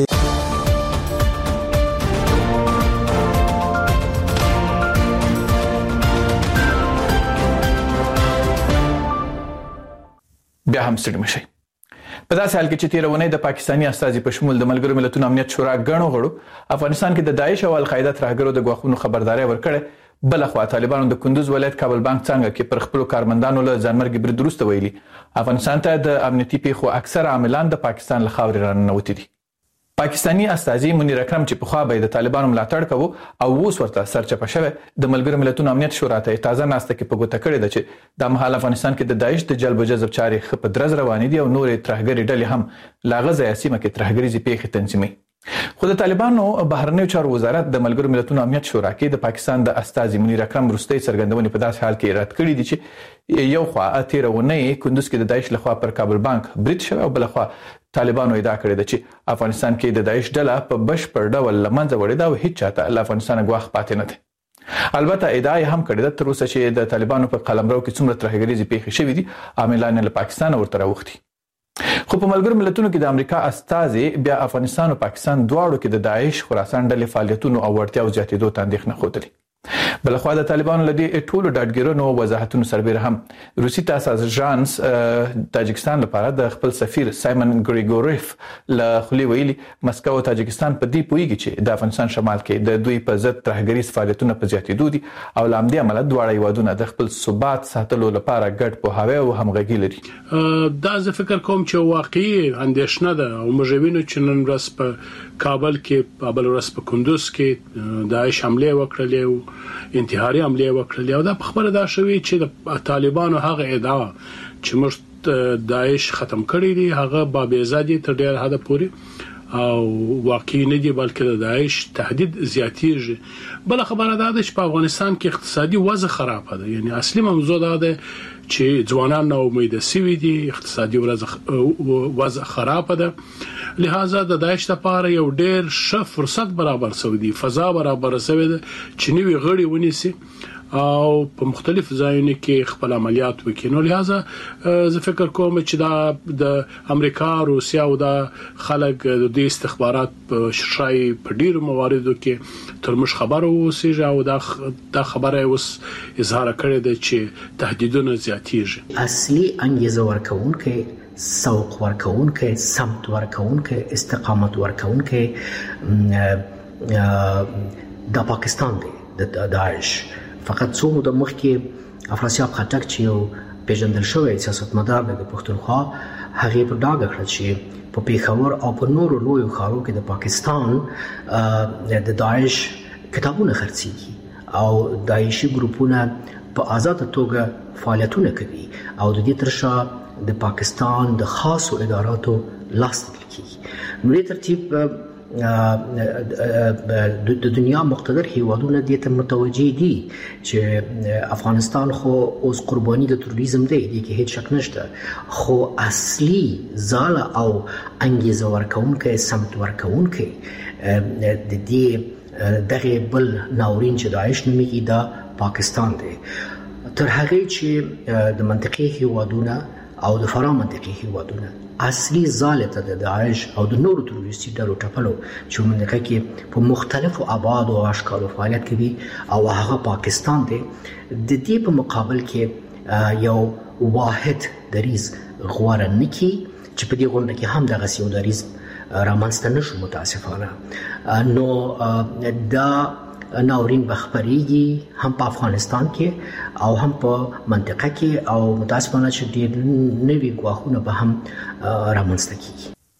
بیا هم ستړي مشي. په داسې حال کې چې تیرونه د پاکستاني استازي په شمول د ملګرو ملتونو امنیت شورا غړو غړو افغانستان کې د داعش او القاعده ترهګرو د غواخونو خبرداري ورکړه بل خو طالبانو د کندوز ولایت کابل بانک څنګه کې پر خپل کارمندانو له ځانمرګي بر درست ویلي افغانستان ته د امنیتي پیښو اکثر عاملان د پاکستان له خاورې راننوتي دي. پاکستانی استازي منیر اکرم چې په خوا به د طالبانو ملاتړ کوي او اوس ورته سرچپه شوی د ملګرو ملتونو امنیت شورا ته تازه ناسته کې په ګوته کړی د چې د مهال افغانستان کې د داعش د جلب جذب چاري خپ درز روانې دي او نورې ترهګری ډلې هم لاغزه سیمه کې ترهګریزي پیښې تنظیمي. خو د طالبانو بهرنیو چارو وزارت د ملګرو ملتونو امنیت شورا کې د پاکستان د استازي منیر اکرم وروستي څرګندونې په داسې حال کې رد کړې دي چې یو خوا تیرونه کندوز کې د داعش لخوا پر کابل بانک برید شوی او بل خوا طالبانو ادعا کړې ده چې افغانستان کې د داعش ډله په بشپړ ډول لمنځه وړې ده او هیڅ چاته له افغانستان غواخ پاتې نه ده. البته ادعا هم کړې ده تر اوسه چې د طالبانو په قلمرو کې څومره ترهګریزي پیښې شوې دي عاملان له پاکستان ورته راوختي. خو په ملګرو ملتونو کې د امریکا استازي بیا افغانستان او پاکستان دواړو کې د داعش خراسان ډلې فعالیتونو او ورتیاو زیاتېدو ته اندېښنه خوده. بلخوا د طالبانو لدی ټولو ډاډګیرونو وضاحتونو سربېره هم روسي تاساس ژانس تاجکستان لپاره د خپل سفیر سایمن ګریګوریف له خلی ویلي مسکو او تاجکستان په دې پویږي چې د افغانستان شمال کې د دوی په ضد ترهګریز فعالیتونه په زیاتېدو دي او لامدي عمل دواړه یوادونه د خپل ثبات ساتلو لپاره ګډ په هاوی او همغږي لري. دا زه فکر کوم چې واقعي اندېښنه ده او موږ وینو چې نن ورځ په کابل کې په بل ورځ په کندوز کې داعش حمله وکړلې او انتحاري حمله وکړلې او دا په خبره دا شوی چې د طالبانو هغه ادعا چې موږ داعش ختم کړی دی هغه بابیزادي تر ډیر حد پورې او واقعي نه دی بلکې د داعش تهدید زیاتیږي. بل خبره دا ده چې په افغانستان کې اقتصادي وضع خراب ده یعنی اصلي موضوع دا ده چې ځوانان نو امید سوي دي اقتصادي وضع خراب ده لہذا د داعش لپاره یو ډیر ښه فرصت برابر شوی دی فضا برابر شوی ده چې نوی غړي ونیسي او په مختلف ځایونو کې خپل عملیات وکړي. نو لہذا زه فکر کوم چې دا د امریکا روسیا او د خلک د دې استخبارات په شای په ډیرو مواردو کې تر مش خبرو اوسېږي او دا د خبره اوس اظهار کړی دی چې تهدیدونه زیاتېږي. اصلي انګیزه ورکوونکې سوق ورکوونکې سمت ورکوونکې استقامت ورکوونکې د پاکستان دی د داعش. فقط څو موده مخکې افراسیاب خټک چې یو پیژندل شوی سیاستمدار دی د پښتونخوا هغه په ډاګه کړ چې په پیښور او په نورو لویو ښارونو کې د پاکستان د داعش کتابونه خرڅېږي او داعشي ګروپونه په آزاده توګه فعالیتونه کوي او د دې تر شا د پاکستان د خاصو اداراتو لاس کیږي. نو دې ترتیب د دنیا مقتدر هیوادونه دې ته متوجي دي چې افغانستان خو اوس قرباني د تروریزم دی دي کې هیڅ شک نشته خو اصلي ځاله او انګیزه ورکوونکې سمت ورکوونکې د دې دغه بل ناورین چې داعش نومېږي دا پاکستان دی. تر هغه چې د منطقي هیوادونه او د فرا منطقي هیوادونه اصلي ځاله ته د داعش او د نورو تروریستي ډلو ټپلو چې منطقه کې په مختلفو آباد او اشکالو فعالیت کوي او هغه پاکستان دی د دې په مقابل کې یو واحد دریز غواره نکي چې په دې غونډه کې هم دغه یو دریز رامنځته نشو متاسفانه. نو دا ناورین بخبريږي هم په افغانستان کې او هم په منطقه کې او متاسفانه چې ډېر نوي ګواښونه به هم رامنځته کیږي.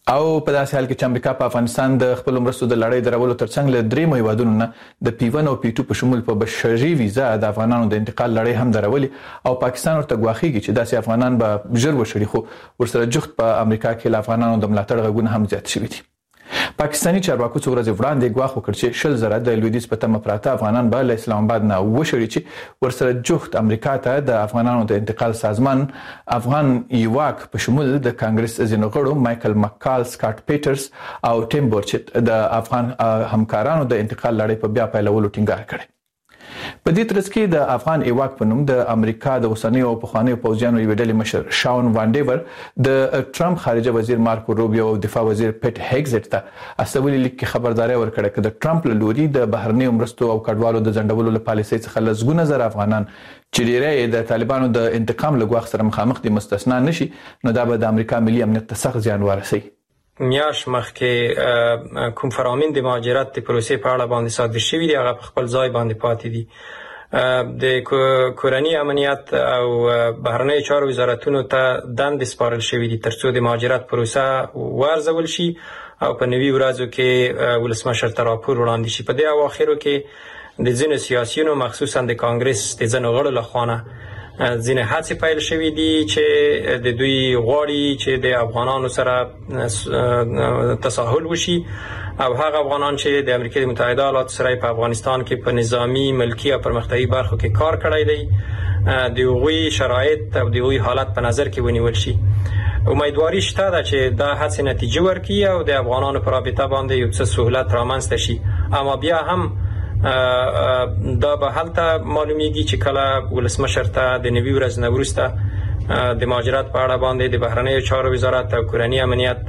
او په داسې حال کې چې امریکا په افغانستان د خپل مرستو د لړۍ درولو ترڅنګ له درې هیوادونو نه د پی ون او پی ټو په شمول په بشري ویزا د افغانانو د انتقال لړۍ هم درولي او پاکستان ورته غواخیږي چې داسې افغانان به ژر وشړي خو ورسره جخت په امریکا کې له افغانانو د ملاتړ غږونه هم زیات شوي دي. پاکستاني چارواکو څو ورځې وړاندې ګواښ وکړ چې شل زره د لویدیځ په تمه پراته افغانان به له اسلام آباد نه وشړي چې ورسره جخت امریکا ته د افغانانو د انتقال سازمان افغان ایواک په شمول د کانګرس ځینو غړو مایکل مکال، سکاټ پیټرز او ټیم بورچټ د افغان همکارانو د انتقال لړۍ په بیا پیلولو ټینګار کړی. په دې ترڅ کې د افغان ایواک په نوم د امریکا د اوسنیو او پخوانیو پوځیانو یو ډلې مشر شاون وانډیور د ټرمپ خارجه وزیر مارکو روبیو او دفاع وزیر پیټ هیګزټ ته استولی لیک کې خبرداري ورکړه چې د ټرمپ له لوري د بهرنیو مرستو او کډوالو د ځنډولو له پالیسۍ څخه لږ زر افغانان چې ډیری د طالبانو د انتقام له ګواښ سره مخامخ دي مستثنا نشي نو دا به د امریکا ملي امنیت ته سخت زیان ورسوي. میاش مخکې کوم فرامین د مهاجرت د پروسې په اړه باندې صادر شوی دی هغه په خپل ځای باندې پاتې دي. د کورنی امنیت او بهرنی چارو وزارتونو ته دندې سپارل شوې دي ترڅو د مهاجرت پروسه وارزول شي او په نوي ورځو کې ولسمشر ته راپور وړاندې شي. په دې اواخرو کې د ځینو سیاسيونو مخصوصا د کانګرس د ځینو غړو لخوا ځینې هڅې پیل شوې دي چې د دوی غواړي چې د افغانانو سره تساهل وشي او هغه افغانان چې د امریکا متحده ایالاتو سره په افغانستان کې په نظامی ملکی او پرمختیايي برخو کې کار کړی دی د هغوی شرایط او د هغوی حالت په نظر کې ونیول شي. امیدواري شته ده چې دا هڅې نتیجه ورکړي او د افغانانو په رابطه باندې یو څه سهولت رامنځته شي. اما بیا هم دا به هلته معلومیږي چې کله ولسمشر ته د نوي ورځ نه وروسته د مهاجرت په اړه باندې د بهرنیو چارو وزارت او کورنی امنیت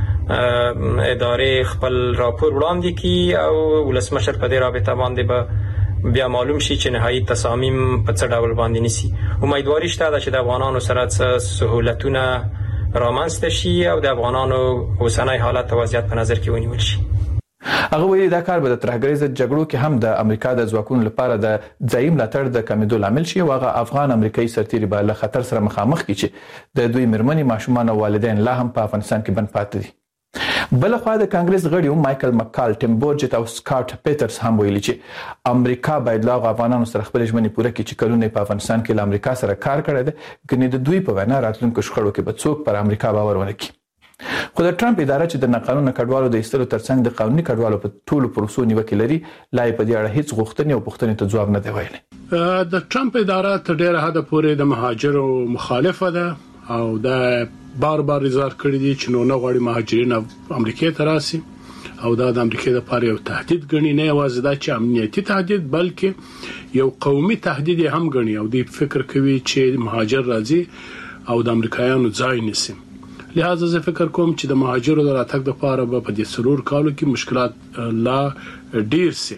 ادارې خپل راپور وړاندې کړي او ولسمشر په دې رابطه باندې به بیا معلوم شي چې نهایي تصامیم په څه ډول باندې نیسي. امیدواري شته چې د افغانانو سره څه سهولتونه رامنځته شي او د افغانانو اوسنی حالت او وضعیت په نظر کې ونیول شي. هغه ویلي دا کار به د ترهګریز جګړو کې هم د امریکا د ځواکونو لپاره د ځایي ملاتړ د کمیدو لامل شي او هغه افغان امریکایي سرتیري به له خطر سره مخامخ کړي چې د دوی مېرمنې ماشومان او والدین لا هم په افغانستان کې بند پاتې دي. بل خو د کانګرس غړي مایکل مکال، ټیم بورچټ او سکاټ پیټرز هم ویلي چې امریکا باید له افغانانو سره خپل ژمنې پوره کړي چې کلونه په افغانستان کې له امریکا سره کار کړی دی ګنې د دوی په وینا راتلونکو شخړو کې به څوک پر امریکا باور ونه کړي. خو د ټرمپ اداره چې د ناقانونه کډوالو د ایستلو ترڅنګ د قانوني کډوالو په ټولو پروسو نیوکه لري لا په دې اړه هیڅ غوښتنې او پوښتنې ته ځواب نه دی ویلي. د ټرمپ اداره تر ډیره حد پورې د مهاجرو مخالفه ده او دا بار بار اظهار کړی دی چې نو نه غواړي مهاجرین امریکا ته راسي او دا د امریکا لپاره یو تهدید ګڼي، نه یوازې دا چې امنیتي تهدید بلکې یو قومي تهدید هم ګڼي او دوی فکر کوي چې مهاجر راځي او د امریکایانو ځای نیسي. لہذا زه فکر کوم چې د مهاجرو د راتګ لپاره به په دې سرور کالو کې مشکلات لا ډیر سي.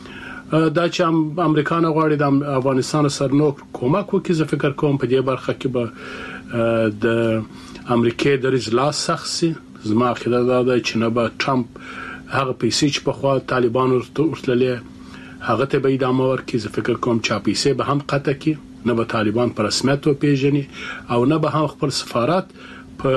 دا چې امریکا نه غواړي د افغانستان سره نو کومک وکړي، زه فکر کوم په دې برخه کې به د امریکا د رضا سخت سي. زما عقیده دا ده چې نه به ټرمپ هغه پیسې چې په خوا طالبان ورتللې هغه ته به ادامه ورکړي. زه فکر کوم چې پیسې به هم قطع کړي، نه به طالبان په رسمیت وپیژني او نه به هم خپل سفارت په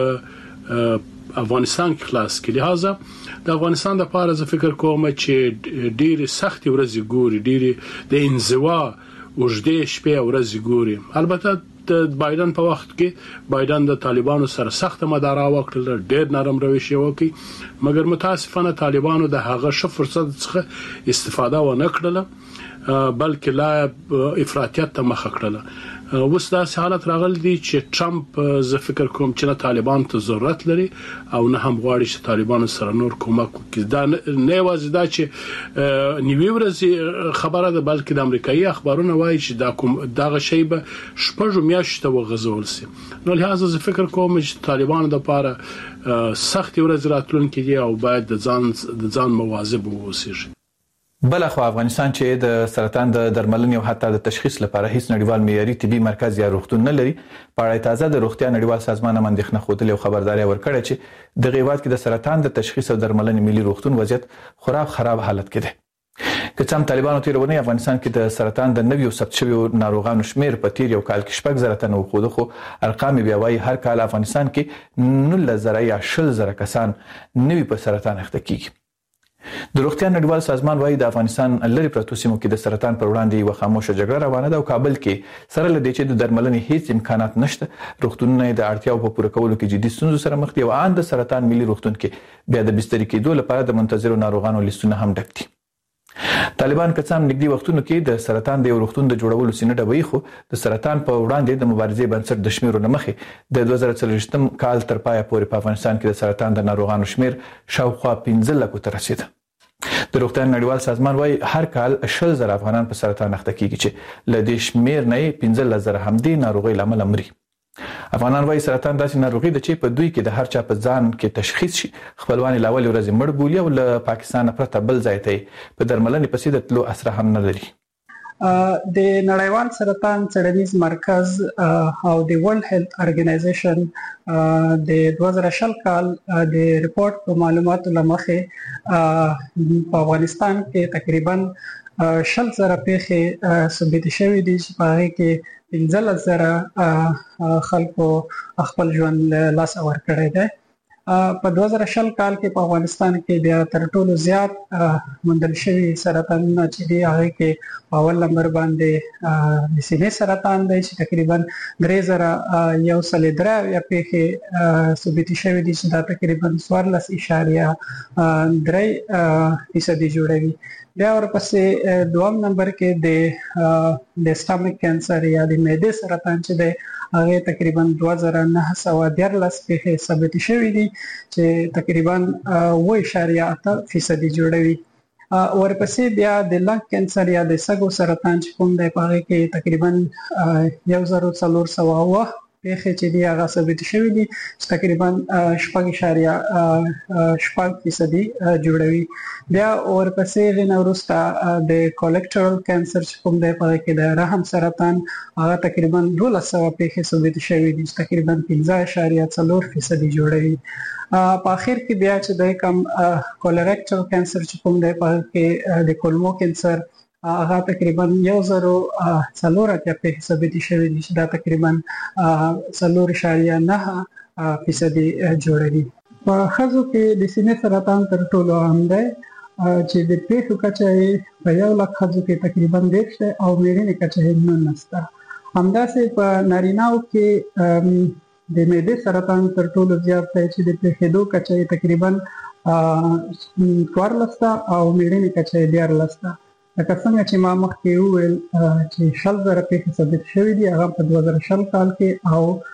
افغانستان کې خلاص کړي. لہذا د افغانستان لپاره زه فکر کوم چې ډېر سخت ورځې ګوري، ډېر د انزوا وجدي شپه ورځې ګوري. البته د بایدن په وخت کې بایدن د طالبانو سره سخت مدارا وکړل، ډېر نرم روش وکړي، مګر متاسفانه طالبانو د هغه ش فرصت څخه استفاده و نه کړله بلکې لا افراطیت ته مخ کړله. اوس دا حالت راغلی دی چې ټرمپ زه فکر کوم چې نه طالبان ته ضرورت لري او نه هم غواړي چې طالبان سره نور کومک وکړي. دا نه یوازې دا چې نیوي ورځ خبره ده بلکې د امریکایي اخبارونو وایي چې دا کوم دغه شی به شپږ میاشتې وغځول سي. نو لهدا زه فکر کوم چې طالبان د لپاره سخت ورځ راتلونکي دي او باید د ځان د ځان مواظب اوسي. بل خو افغانستان چې د سرطان د درملنې او حتی د تشخیص لپاره هیڅ نړیوال معیاري طبي مرکز یا روغتون نه لري، په اړه تازه د روغتیا نړیوال سازمان هم اندېښنه خوده او خبرداري ورکړه چې د غیبات کې د سرطان د تشخیص او درملنې ملي روغتون وضعیت خورا خراب حالت کې دی. که څم طالبانو تیرونه افغانستان کې د سرطان د نویو ثبت شویو ناروغانو شمیر په تیر یو کال کې شپږ زره تنه وخوده خو ارقام بیا وايي هر کال افغانستان کې نولس زره یا شل زره کسان نوی په سرطان اخته کیږي د روغتیا نړیوال سازمان وايي د افغانستان لری پروتو سیمو کې د سرطان پر وړاندې یو خاموشه جګړه روانه ده او کابل کې سره لدې چې د درملنې هیڅ امکانات نشته روغتونونه د اړتیاو په پوره کولو کې جدي ستونزو سره مخ دي او ان د سرطان ملي روغتون کې بیا د بستر کېدو لپاره د منتظرو ناروغانو لیستونه هم ډک دي طالبان کڅام نږدې وختونو کې د سرطان د یو روغتون د جوړولو سینه ډبوي خو د سرطان په وړاندې د مبارزې بنسټ د شمیرو نمخې د دوه زره څلوېښتم کال تر پایه پورې په افغانستان کې د سرطان د ناروغانو شمیر شاوخوا پنځه لکو ته رسیده د روغتیا نړیوال سازمان وايي هر کال شل زره افغانان په سرطان اخته کیږي چې ل دې شمیر نه پنځه زره هم دي ناروغي لامل مري افغانان وايي سرطان داسې ناروغي ده چې په دوی کې د هر چا په ځان کې تشخیص شي خپلوان لاول ورځ مړ بولی او له پاکستان پرته بل ځای ته په درملنې پسې د تلو اسره هم نه لري د نړیوال سرطان څېړنیز مرکز او د ورلد هیلث ارګنایزیشن د دوه زره شل کال د ریپورت په معلوماتو لمخې په افغانستان کې تقریبا شل زره پیښې ثبت شوې دي چې په هغه کې پنځه زره خلکو خپل ژوند لاس اور کړی دی په دوه زره شل کال کې په افغانستان کې بیا تر ټولو زیات موندل شوی سرطانونه چې دی هغه کې په اول نمبر باندې د سینې سرطان دی چې تقریبا درې زره یو سل درې یا پیښې ثبت شوی دي چې دا تقریبا څوارلس اشاریه درې فیصدي جوړوي بیا ورپسې دوم نمبر کې د د سټامک کانسر یا د معدې سرطان چې دی هغه تقریبا دوه زره نه سوه دیارلس پیښې ثبت شوې دي چې تقریبا اوه اشاریه اته فیصدي جوړوي ورپسې بیا د لنګ کانسر یا د سږو سرطان چې کوم دی په هغه کې تقریبا یو زره څلور سوه اوه پیښې چې دی هغه ثبت شوې دي چې تقریبا شپږ اشاریه شپږ فیصدي جوړوي بیا ورپسې غوښنه وروسته د کولکټرل کانسر چې کوم دی په هغه کې د رحم سرطان هغه تقریبا دولس سوه پیښې ثبت شوې دي چې تقریبا پنځه اشاریه څلور فیصدي جوړوي په اخر کې بیا چې د کم کولریکټل کانسر چې کوم دی په هغه کې د کولمو کانسر هغه تقریبا یو زرو څلور اتیا پیښې ثبت شوې دي چې دا تقریبا څلور اشاریه نه فیصدي جوړوي په ښځو کې د سینې سرطان تر ټولو عام دی چې د پیښو کچه یې په یو لک ښځو کې تقریبا دېرش دی او مېرمنې کچه یې نولس ده همداسې په نارینه‌و کې د معدې سرطان تر ټولو زیات دی چې د پیښېدو کچه یې تقریبا څوارلس ده او مېرمنې کچه یې دیارلس ده لکه څنګه چې ما مخکې وویل چې شل زره پیښې ثبت شوې دي هغه په دوه زره شل کال کې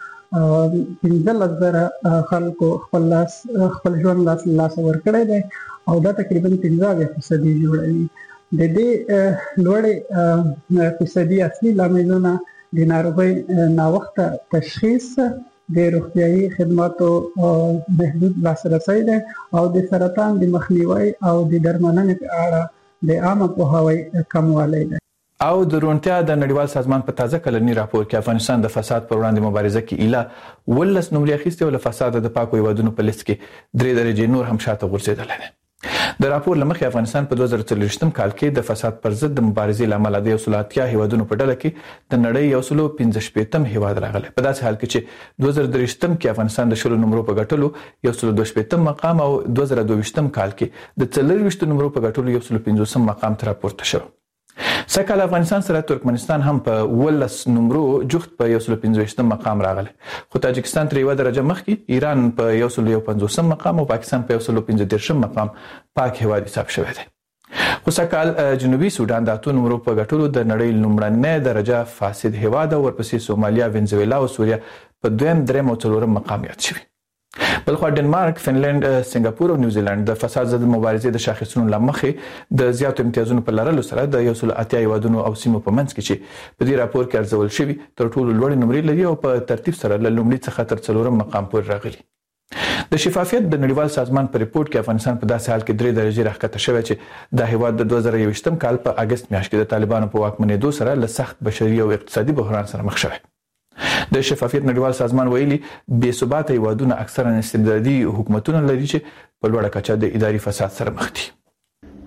او پنځلس زره خلکو خپل لاس خپل ژوند لاس لاس ورکړی دی او دا تقریبا پنځه اویا فیصدي جوړوي د دې لوړې فیصدي اصلي لاملونه د ناروغۍ ناوخته تشخیص د روغتیايي خدماتو محدود لاسرسی دی او د سرطان د مخنیوي او د درملنې په اړه د عامه پوهاوي کموالی دی او د روغتیا د نړیوال سازمان په تازه کلنی راپور کې افغانستان د فساد پر وړاندې مبارزه کې اله ولس نمرې اخیستي او له فساد د پاکو هیوادونو په لیست کې درې درجې نور هم شاته غورځېدلی دی د راپور لمخې افغانستان په دوه زره څلوېښتم کال کې د فساد پر ضد د مبارزې لامل د یو سل اتیا هیوادونو په ډله کې د نړۍ یو سل پنځه شپېتم هیواد راغلی په داسې حال کې چې دوه زره درېشتم کې افغانستان د شلو نمرو په ګټلو یو سل دوه شپېتم مقام او دوه زره دوه ویشتم کال کې د څلرویشتو نمرو په ګټلو یو سل پنځوسم مقام ته راپورته شو سکهال افغانستان سره ترکمنستان هم په ولس نمرو جفت په یو سل پنځويشتم مقام راغلی خو تاجکستان تر یو درجه مخکې ایران په یو سل پنځوسم مقام او پاکستان په یو سل پنځه دېرشم مقام پاک هیواد حساب شوی دی خو سکهال جنوبي سودان د اتو نمرو په ګټلو د نړۍ لومړنۍ درجه فاسد هیواد او ورپسې سومالیا وینزویلا او سوریا په دویم دریم او څلورم مقام یاد شوی بلخو ډنمارک فنلند سنگاپور او نیوزیلند د فساد ضد مبارزې د شاخصونو لمخې د زیاتو امتیازونو په لرلو سره د یو سل اتیا هیوادونو او سیمو په منځ کې چې په دې راپور کې ارزول شوی تر ټولو لوړ نمرې لري او په ترتیب سره له لومړي څخه تر څلورم مقام پورې راغلي د شفافیت د نړیوال سازمان په ریپورت کې افغانستان په داسې حال کې درې درجې راښکته شوی چې د هیواد د دوه زره یوویشتم کال په اگست میاشت کې د طالبانو په واکمنېدو سره له سخت بشري او اقتصادي بحران سره مخ شوی د شفافیت نړیوال سازمان ویلي بې ثباته هیوادونه اکثرا استبدادي حکومتونه لري چې په لوړه کچه د اداري فساد سره مخ دي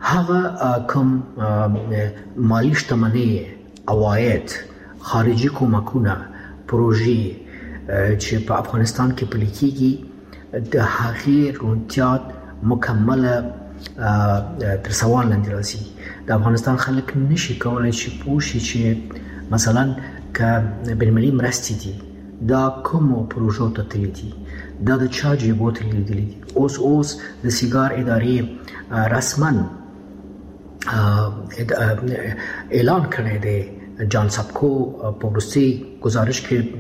هغه کوم مالی شتمنۍ عواید خارجي کومکونه پروژې چې په افغانستان کې پلي کیږي د هغې روڼتیا مکمله تر سوال لاندې راځي. د افغانستان خلک نشي کولای چې پوه شي چې مثلا که بین‌المللي مرستې دي دا کومو پروژو ته تللي دي، دا د چا جیبو ته لیدلي دي. اوس اوس د سیګار ادارې رسما اعلان کړی دی، جان سبکو په وروستي گزارش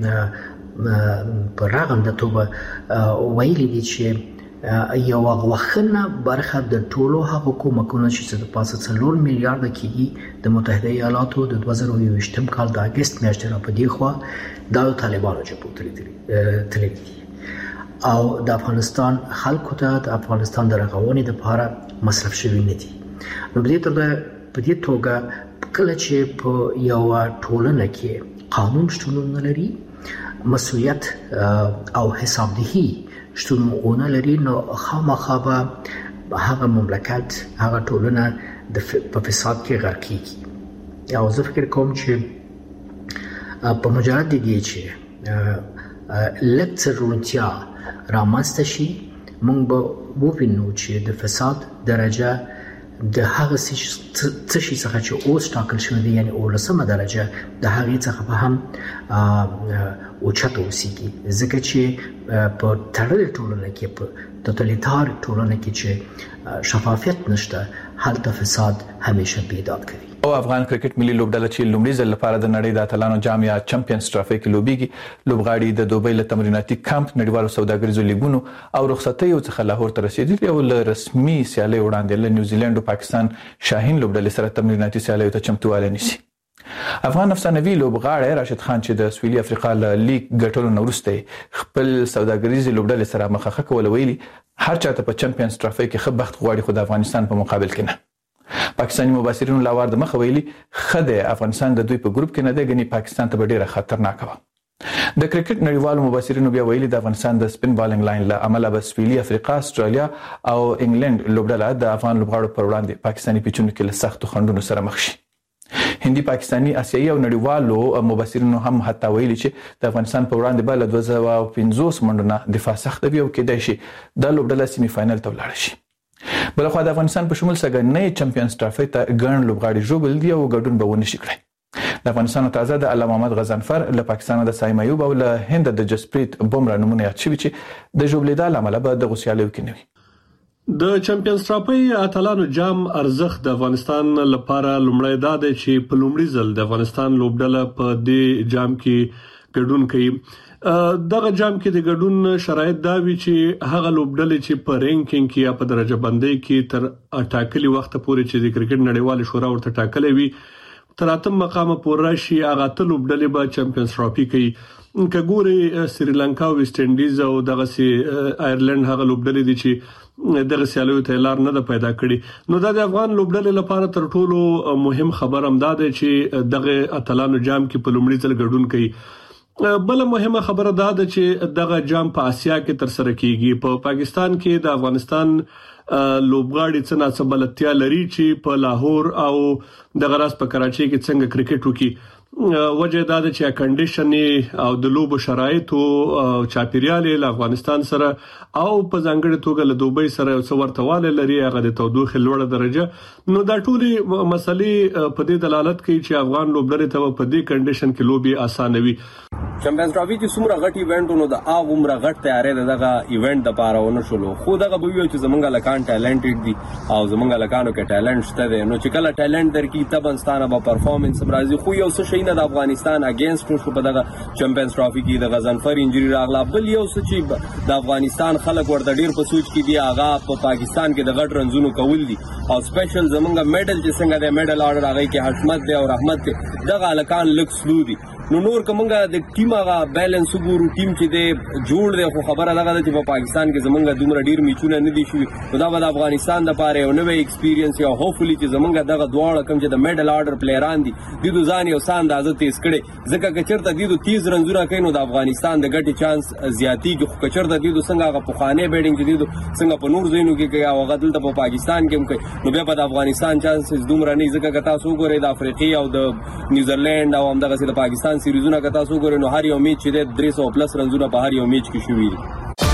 کې په رغنده توګه ویلي دي چې یو غوښنه برخه د ټولو هغو کومکونو چې د پاسه څلور میلیارډه کېږي د متحده ایالاتو د دوه زره یوویشتم کال د اګست میاشتې را په دې خوا دا د طالبانو جیبو ته تللي دي او د افغانستان خلکو ته د افغانستان د رغونې لپاره مصرف شوي نه دي. نو په دې توګه کله چې په یو ټولنه کې قانون شتون نه لري، مسؤلیت او حسابدهي شتون نه لري، نو خامخا به هغه مملکت هغه ټولنه په فساد کې غرق کیږي. او زه فکر کوم چې په مجرد دی چې لږ څه روڼتیا رامنځته شي، موږ به ووینو چې د فساد درجه د هغه څه شي څخه چې اوس ټاکل شوی دی، یعنی اولسمه درجه د هغې څخه به هم اوچته اوسیږي، ځکه چې په تړلې ټولنه کې، په توتالیتار ټولنه کې چې شفافیت نشته، هلته فساد همیشه بیداد کوي. او افغان کرکټ ملي لوبډله چې لومړي ځل لپاره د نړۍ د اتلانو جام یا چمپیونز ټرافي کې لوبيږي، لوبغاړي د دوبۍ له تمریناتي کمپ، نړیوالو سوداګریزو لیګونو او رخصتیو څخه لاهور ته رسیدلي او له رسمي سیالۍ وړاندې له نیوزیلند او پاکستان شاهین لوبډلې سره تمریناتي سیالیو ته چمتووالی نیسي. افغان افسانوي لوبغاړی راشد خان چې د سویلي افریقا له لیګ ګټلو نه وروسته خپل سوداګریزې لوبډلې سره مخه کول ویلي هر چاته په چمپیونز ټرافي کې ښه بخت غواړي، خو د افغانستان په مقابل کې نه. پاکستاني مبصرینو لاوار د مخه ویلي خدای افغانستان د دوی په ګروپ کې نه دی، غني پاکستان ته ډیره خطرناک و. د کرکټ نړیوالو مبصرینو بیا ویلي د افغانستان د سپین بالینګ لاین له امله به سویلي افریقا، استرالیا او انګلند لوبډله د افغان لوبغاړو پر وړاندې پاکستاني پیچونو کې له سختو خنډونو سره مخ شي. هندي، پاکستاني، آسیایي او نړیوالو مبصرینو هم حتی ویلي چې د افغانستان پر وړاندې به له دوه سوه پنځوس منډو دفاع سخت وي او کېدای شي دا لوبډله سیمي فاینل ته ولاړه شي. بلخو د افغانستان په شمول سګنې چمپیونز ټرافي ته ګڼ لوبغاړي ژوبل دي او ګډون به ونه شي کړی. د افغانستان تازه د علامه محمد غضنفر، له پاکستان د سایم ایوب او له هند د جسپریت بومرا نمونه یاد شوي چې د ژوبلیدا لامل به د غوسیالیو کې نه وي. د چمپیونز ټرافي اتلانو جام ارزښت د افغانستان لپاره لومړی دا دی چې په لومړي ځل د افغانستان لوبډله په دې جام کې ګډون کوي. دغه جام کې د ګډون شرایط دا وی چې هغه لوبډلې چې په رینکینګ کې یا په درجه بندۍ کې تر ټاکلي وخت پورې چې د کرکټ نړیوال شورا ورته ټاکلې وي تر اتم مقام پورې راشي، هغه ته لوبډلې به چمپیونز ټرافي کوي. که ګوري سریلانکا او ویسټ انډیز او دغه سي آیرلند هغه لوبډلې دي چې دغه سیالیو ته لار نه پیدا کړي، نو دا د افغان لوبډلې لپاره تر ټولو مهم خبر هم دا دی چې دغه اتلانو جام کې په لومړي ځل ګډون کوي. بل مهمه خبره دا ده چې دغه جام په آسیا کې تر سره کیږي. په پا پاکستان کې د افغانستان لوبغاړي څنګه څه بلدتیا لري چې په لاهور او دغه راس په کراچۍ کې څنګه کرکټ وکړي. وجه دا ده چې کنډیشن او د لوبو شرایط او چاپیریال له افغانستان سره او په ځانګړي توګه له دوبۍ سره څو ورتهواله لري، هغه د تودوخې لوړه درجه. نو دا ټولې مسلې په دې دلالت کوي چې افغان لوبډلې ته په دې کنډیشن کې لوبي اسانه وي. چمپیونز ټرافي چې څومره غټ ایونټونو د هغه عمره غټ تیارې دغه ایونت د پاره ونه شولو، خو دغه به ویل چې زمونږ لکان ټالنټډ دي او زمونږ لکانو کې ټالنټ شته دی، نو چې کله ټالنټ درکې تبنستانه به پرفارمنس راځي. خو یو څه شي نه د افغانستان اگینست شو په دغه چمپیونز ټرافي کې د غضنفر انجری راغله. بل یو څه چې د افغانستان خلک ورته ډیر په سوچ کې دي، هغه په پاکستان کې د غټ رنزونو کول دي او سپیشل زمونږ میډل چې څنګه د میډل آرډر هغه کې حشمت دی او رحمت دی، دغه لکان لک سلو دي. نو نور کومه د ټیم هغه بیلانس وګورو ټیم چې د جوړ دی خو خبره لګا چې په پاکستان کې زمونږ دومره ډیر میچونه نه دي شوي نو دا به د افغانستان د پاره یو نوې ایکسپیرینس یا هوپفلی چې زمونږ دغه دواړه کم چې د میډل آرډر پلیران دي د دوه ځان یو سان اندازه تیز کړي ځکه چې چرته د دوه تیز رنزونه کینو د افغانستان د ګټي چانس زیاتی کې خو چرته د دوه څنګه هغه پخوانه بیډینګ چې د څنګه په نور زینو کې کې هغه دلته په پاکستان کې هم کوي نو بیا په افغانستان چانس دومره نه ځکه که تاسو وګورئ د افریقي او د نیوزیلند او همدغه سي د پاکستان سیریزونه که تاسو وګورئ نو هر یو میچ چې د درې سوه پلس رنزونه په هر یو میچ کې شوي دي.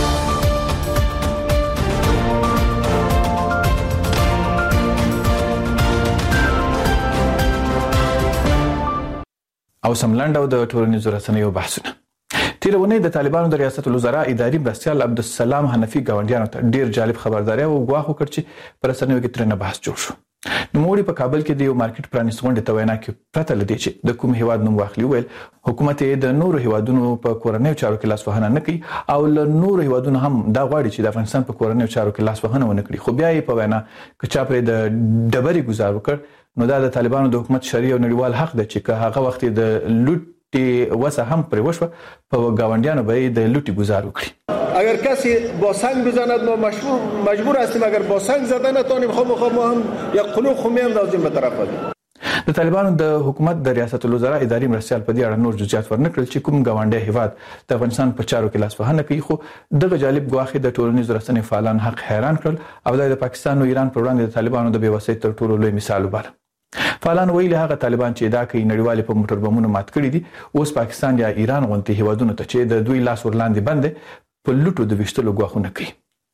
او سملند او د ټولنیزو رسنیو بحثونه. تیرونه د طالبانو د ریاست الوزرا اداري مرستیال عبدالسلام حنفي گاونډیانو ته ډیر جالب خبرداري او غواخ وکړ چې پر رسنیو کې ترنه بحث جوړ شو. نو موږ په کابل کې د یو مارکیټ پرانیست غونډې ته وینا کې پرته لدی چې د کوم هیواد نوم واخلي ویل حکومت د نورو هیوادونو په کورنیو چارو کې لاس وهنه نه کوي او له نورو هیوادونو هم دا غواړي چې د افغانستان په کورنیو چارو کې لاس وهنه ونه کړي خو بیا یې په وینا کې چا پر د ډبري گزار وکړ نو دا د طالبانو د حکومت شرعي او نړیوال حق دی چې هغه وخت د لوټ وسه هم پر وشو په گاونډیانو به د لوټي گزار وکړي. اگر کسی با سنگ بزند ما مجبور مجبور هستیم اگر با سنگ زدن نتونیم خب خب ما هم یا قلوب خمی اندازیم به طرف بدیم. د طالبانو د حکومت د ریاست الوزرا اداري مرستیال په دې اړه نور جزئیات ورنکړل چې کوم گاونډي هیواد د افغانستان په چارو کې لاس وهنه کوي خو دغه جالب ګواخي د ټولنیزو رسنیو فعالان حق حیران کړل او د پاکستان او ایران پر وړاندې د طالبانو د بیوسۍ تر ټولو لوی مثال وباله. فعالان ویلي هغه طالبان چې دا کوي نړیوال په موټر بمونو مات کړی دي اوس پاکستان یا ایران غونډې هیوادونو ته چې د دوی لاس ورلاندې بند په لوټو د وشتلو غواخونه کوي.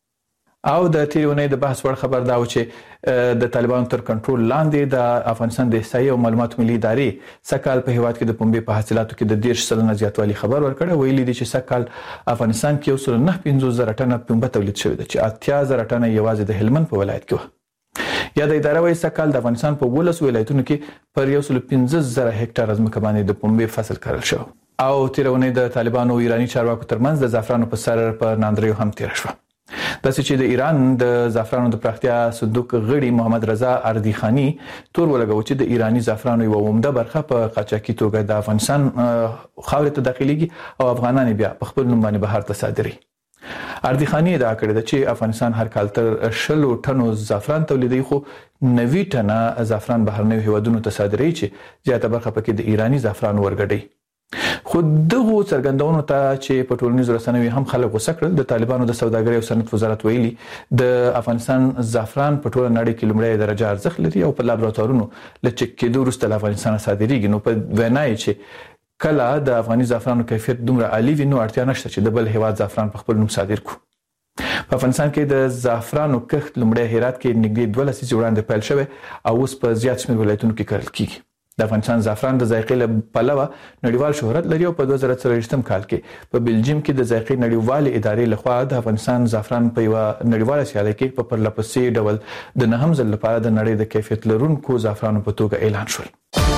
او د تیرونې د بحث وړ خبر دا و چې د طالبانو تر کنټرول لاندې د افغانستان د احصایې او معلومات ملي ادارې سکهال په هیواد کې د پنبې په حاصلاتو کې د ډیر سلنه زیاتوالی خبر ورکړ ویلي دي چې سکهال افغانستان کې یو سل نه پنځوس زره ټنه پنبه تولید شوی دی چې اتیا زره ټنه یوازې د هلمند په ولایت کې و. یا د اداره وایي سکهال د افغانستان په ولس ولایتونو کې پر یو سل پنځه زره هکټار ځمکه باندې د پنبې فصل کرل شو. او تیرونه د طالبانو او ایرانی چارواکو ترمنځ د زعفرانو په سر په ناندریو هم تیر شو. د چې د ایران د زعفرانو د پراختیا صندوق غړي محمد رضا اردیخانی تور ولګو چې د ایرانی زعفرانو یو عمده برخه په قاچاقي توګه د افغانستان خاورې ته داخليږي او افغانان بیا په خپل نوم باندې بهر ته صادري. اردیخانی دا کړی د چې افغانستان هر کال تر شلو ټنو زعفران تولیدي خو نوي ټنه زعفران بهرنیو هیوادونو ته صادري چې زیاته برخه پکې د ایرانی زعفران ورګډي. خو دغه څرګندونو ته چې په ټولنیزو رسنیو هم خلک غوسه کړل د طالبانو د سوداګرۍ او صنعت وزارت ویلي د افغانستان زعفران په ټوله نړۍ کې لومړی درجه ارزښت لري او په لابراتوارونو له چک کېدو وروسته له افغانستان صادریږي. نو په وینا یې چې کله د افغاني زعفرانو کیفیت دومره عالی وي نو اړتیا نشته چې د بل هیواد زعفران په خپل نوم صادر کړو. په افغانستان کې د زعفرانو کښت لومړی هرات کې نږدې دوه لسیزې وړاندې پیل شوی او اوس په زیات شمېر ولایتونو کې کرل کیږي. د افغانستان زعفران د ذایقې له پلوه نړیوال شهرت لري او په دوه زره څلوېښتم کال کې په بلجیم کې د ذایقې نړیوال ادارې لخوا د افغانستان زعفران په یو نړیواله سیالي کې په پرلپسې ډول د نهم ځل لپاره د نړۍ د کیفیت لرونکو زعفرانو په توګه اعلان شول.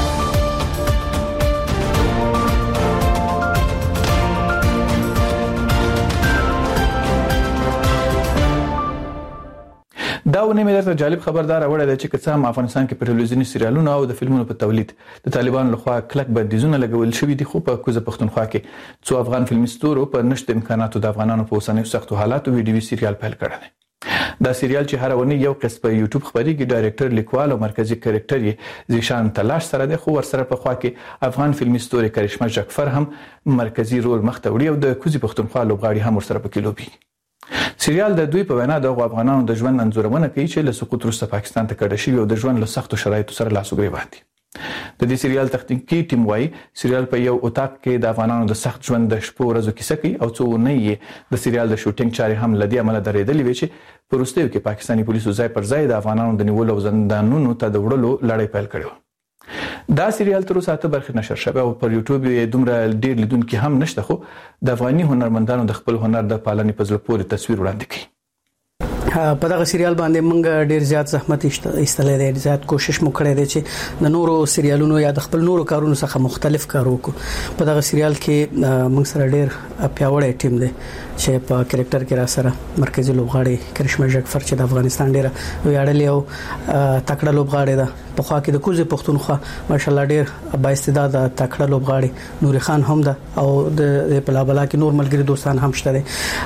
دا ونه مې درته جالب خبردار اوړه د چې کڅام افغانستان کې په ټلویزیونی سریالونو او د فلمونو په تولید د طالبان لخوا کلک بندیزونه لګول شوې دي خو په کوزه پښتونخوا کې څو افغان فلمي ستورو په نشته امکاناتو د افغانانو په اوسنیو سختو حالاتو ویډیو سریال پیل کړی. دا سریال چې هر ونه یو قسم په یوټیوب خبريږي ډایرکټر لیکوال او مرکزی کریکټر یې زیشان تلاش سره د خو ورسره په خوا کې افغان فلمي ستوري کرشمه جعفر هم مرکزی رول مخ ته وړي او د کوزه پښتونخوا لوبغاړي هم ورسره پکې لوبي. سریال د دوی په وینا د افغانانو د ژوند انځورونه کوي چې له سقوط وروسته پاکستان ته کډه شوی او د ژوند له سختو شرایطو سره لاس وګړي باندې. د دې سریال تخنیکی ټیم وايي سریال په یو اتاق کې د افغانانو د سخت ژوند د شپو ورځو کیسه کوي او څو نه یې د سریال د شوټینګ چارې هم لدی عمله درېدلې وي چې په وروستیو کې پاکستاني پولیسو ځای پر ځای د افغانانو د نیولو او زندانونو ته د وړلو لړۍ پیل کړې. دا سریال تر اوسه ته برخه نشر شوی او پر یوټیوب یې دومره ډیر لیدونکو هم نشته خو د افغاني هنرمندانو د خپل هنر د پالنې په ځل پورې تصویر وړاندې کوي. په دغه سریال باندې موږ ډیر زیات زحمت ایستلې دي، زیات کوشش مو کړی دی چې د نورو سریالونو یا د خپل نورو کارونو څخه مختلف کار وکړو. په دغه سریال کې موږ سره ډیر پیاوړی ټیم دی چې په کریکټر کې را سره مرکزی لوبغاړي کرشمه جعفر چې د افغانستان ډیره ویاړلې او تکړه لوبغاړي ده. په خوا کې د کوزي پښتونخوا ماشالله ډیر با استعداد تکړه لوبغاړي نوري خان هم ده او د بلا بلا کې نور ملګری دوستان هم شته دي.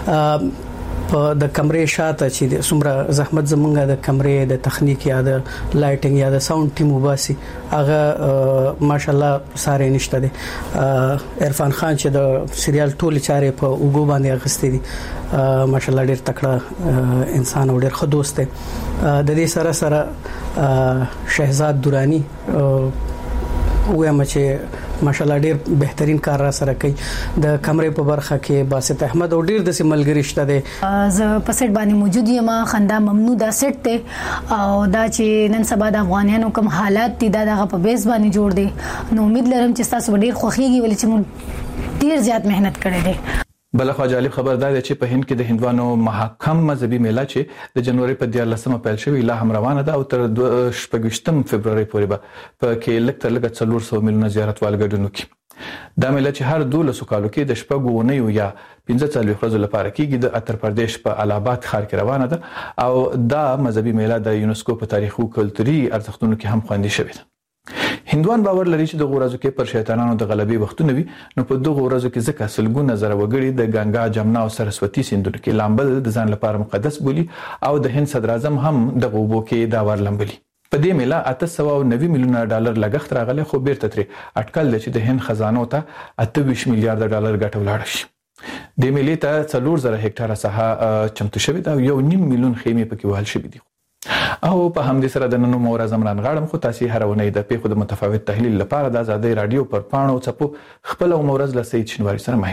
په د کمرې شاته چې څومره زحمت زمونږه د کمرې د تخنیک یا د لایټینګ یا د ساوند ټیم وباسي هغه ماشالله ساره نشته دي. عرفان خان چې د سریال ټول چارې په وګو باندې اغستې دي ماشالله ډیر تکړه انسان او ډیر ښه دوست دی. د دې سره سره شهزاد درانی وایم چې ماشالله ډیر بهترین کار را سره کوي. د کمرې په برخه کې باسط احمد او ډیر د سیملګری شته دي. ز په سیټ باندې موجود یم، خندا ممنوع دا سیټ ته او دا چې نن سبا د افغانانو کوم حالات دي دا دغه په بیس باندې جوړ دي. نو امید لرم چې تاسو ډیر خوخيږي ولې چې موږ ډیر زیات مهنت کړې دي. بلخوا جالب خبر دا دی چې په هند کې د هندوانو محاکم مذهبي میله چې د جنوري په دیارلسمه پیل شوې لا هم روانه ده او تر شپږم فبرवरी پورې به په کې لږ تر لږه څلور سوه میلیونه زیارتوال ګډون وکړي. دا میله چې هر دولس کالو کې د شپږو اونیو یا پنځه څلوېښت ورځو لپاره کېږي د اتر پردیش په الهاباد ښار کې روانه ده او دا مذهبي میله د یونسکو په تاریخي او کلتوري ارزښتونو کې هم خوندي شوې ده. هندوان باور لري چې د غورازو کې پر شیطانانو د غلبې وختونه وي، نو په دغه ورځو کې ځکه سلګونه زره وګړي د ګنگا، جمنا او سرسوتی سیندونو کې لامبل د ځان لپاره مقدس بولي او د هند صدر اعظم هم د غوبو کې دا ور لامبلي. په دې میله اته سوه او نوي میلیونه ډالر لګښت راغلی، خو بیرته ترې اټکل دی چې د هند خزانو ته اته ویشت میلیارډ ډالر ګټه ولاړه شي. د میلې ته څلور زره هکټاره ساحه چمتو شوې ده او یو نیم میلیون خیمې پکې وهل شوې دي. او په همدې سره د نن مو ورځ امران غاړم، خو تاسو هر ونې د پیښو د متفاوت تحلیل لپاره د آزادۍ رادیو پر پاڼو چپو خپل مو ورځ له سید شنواری سره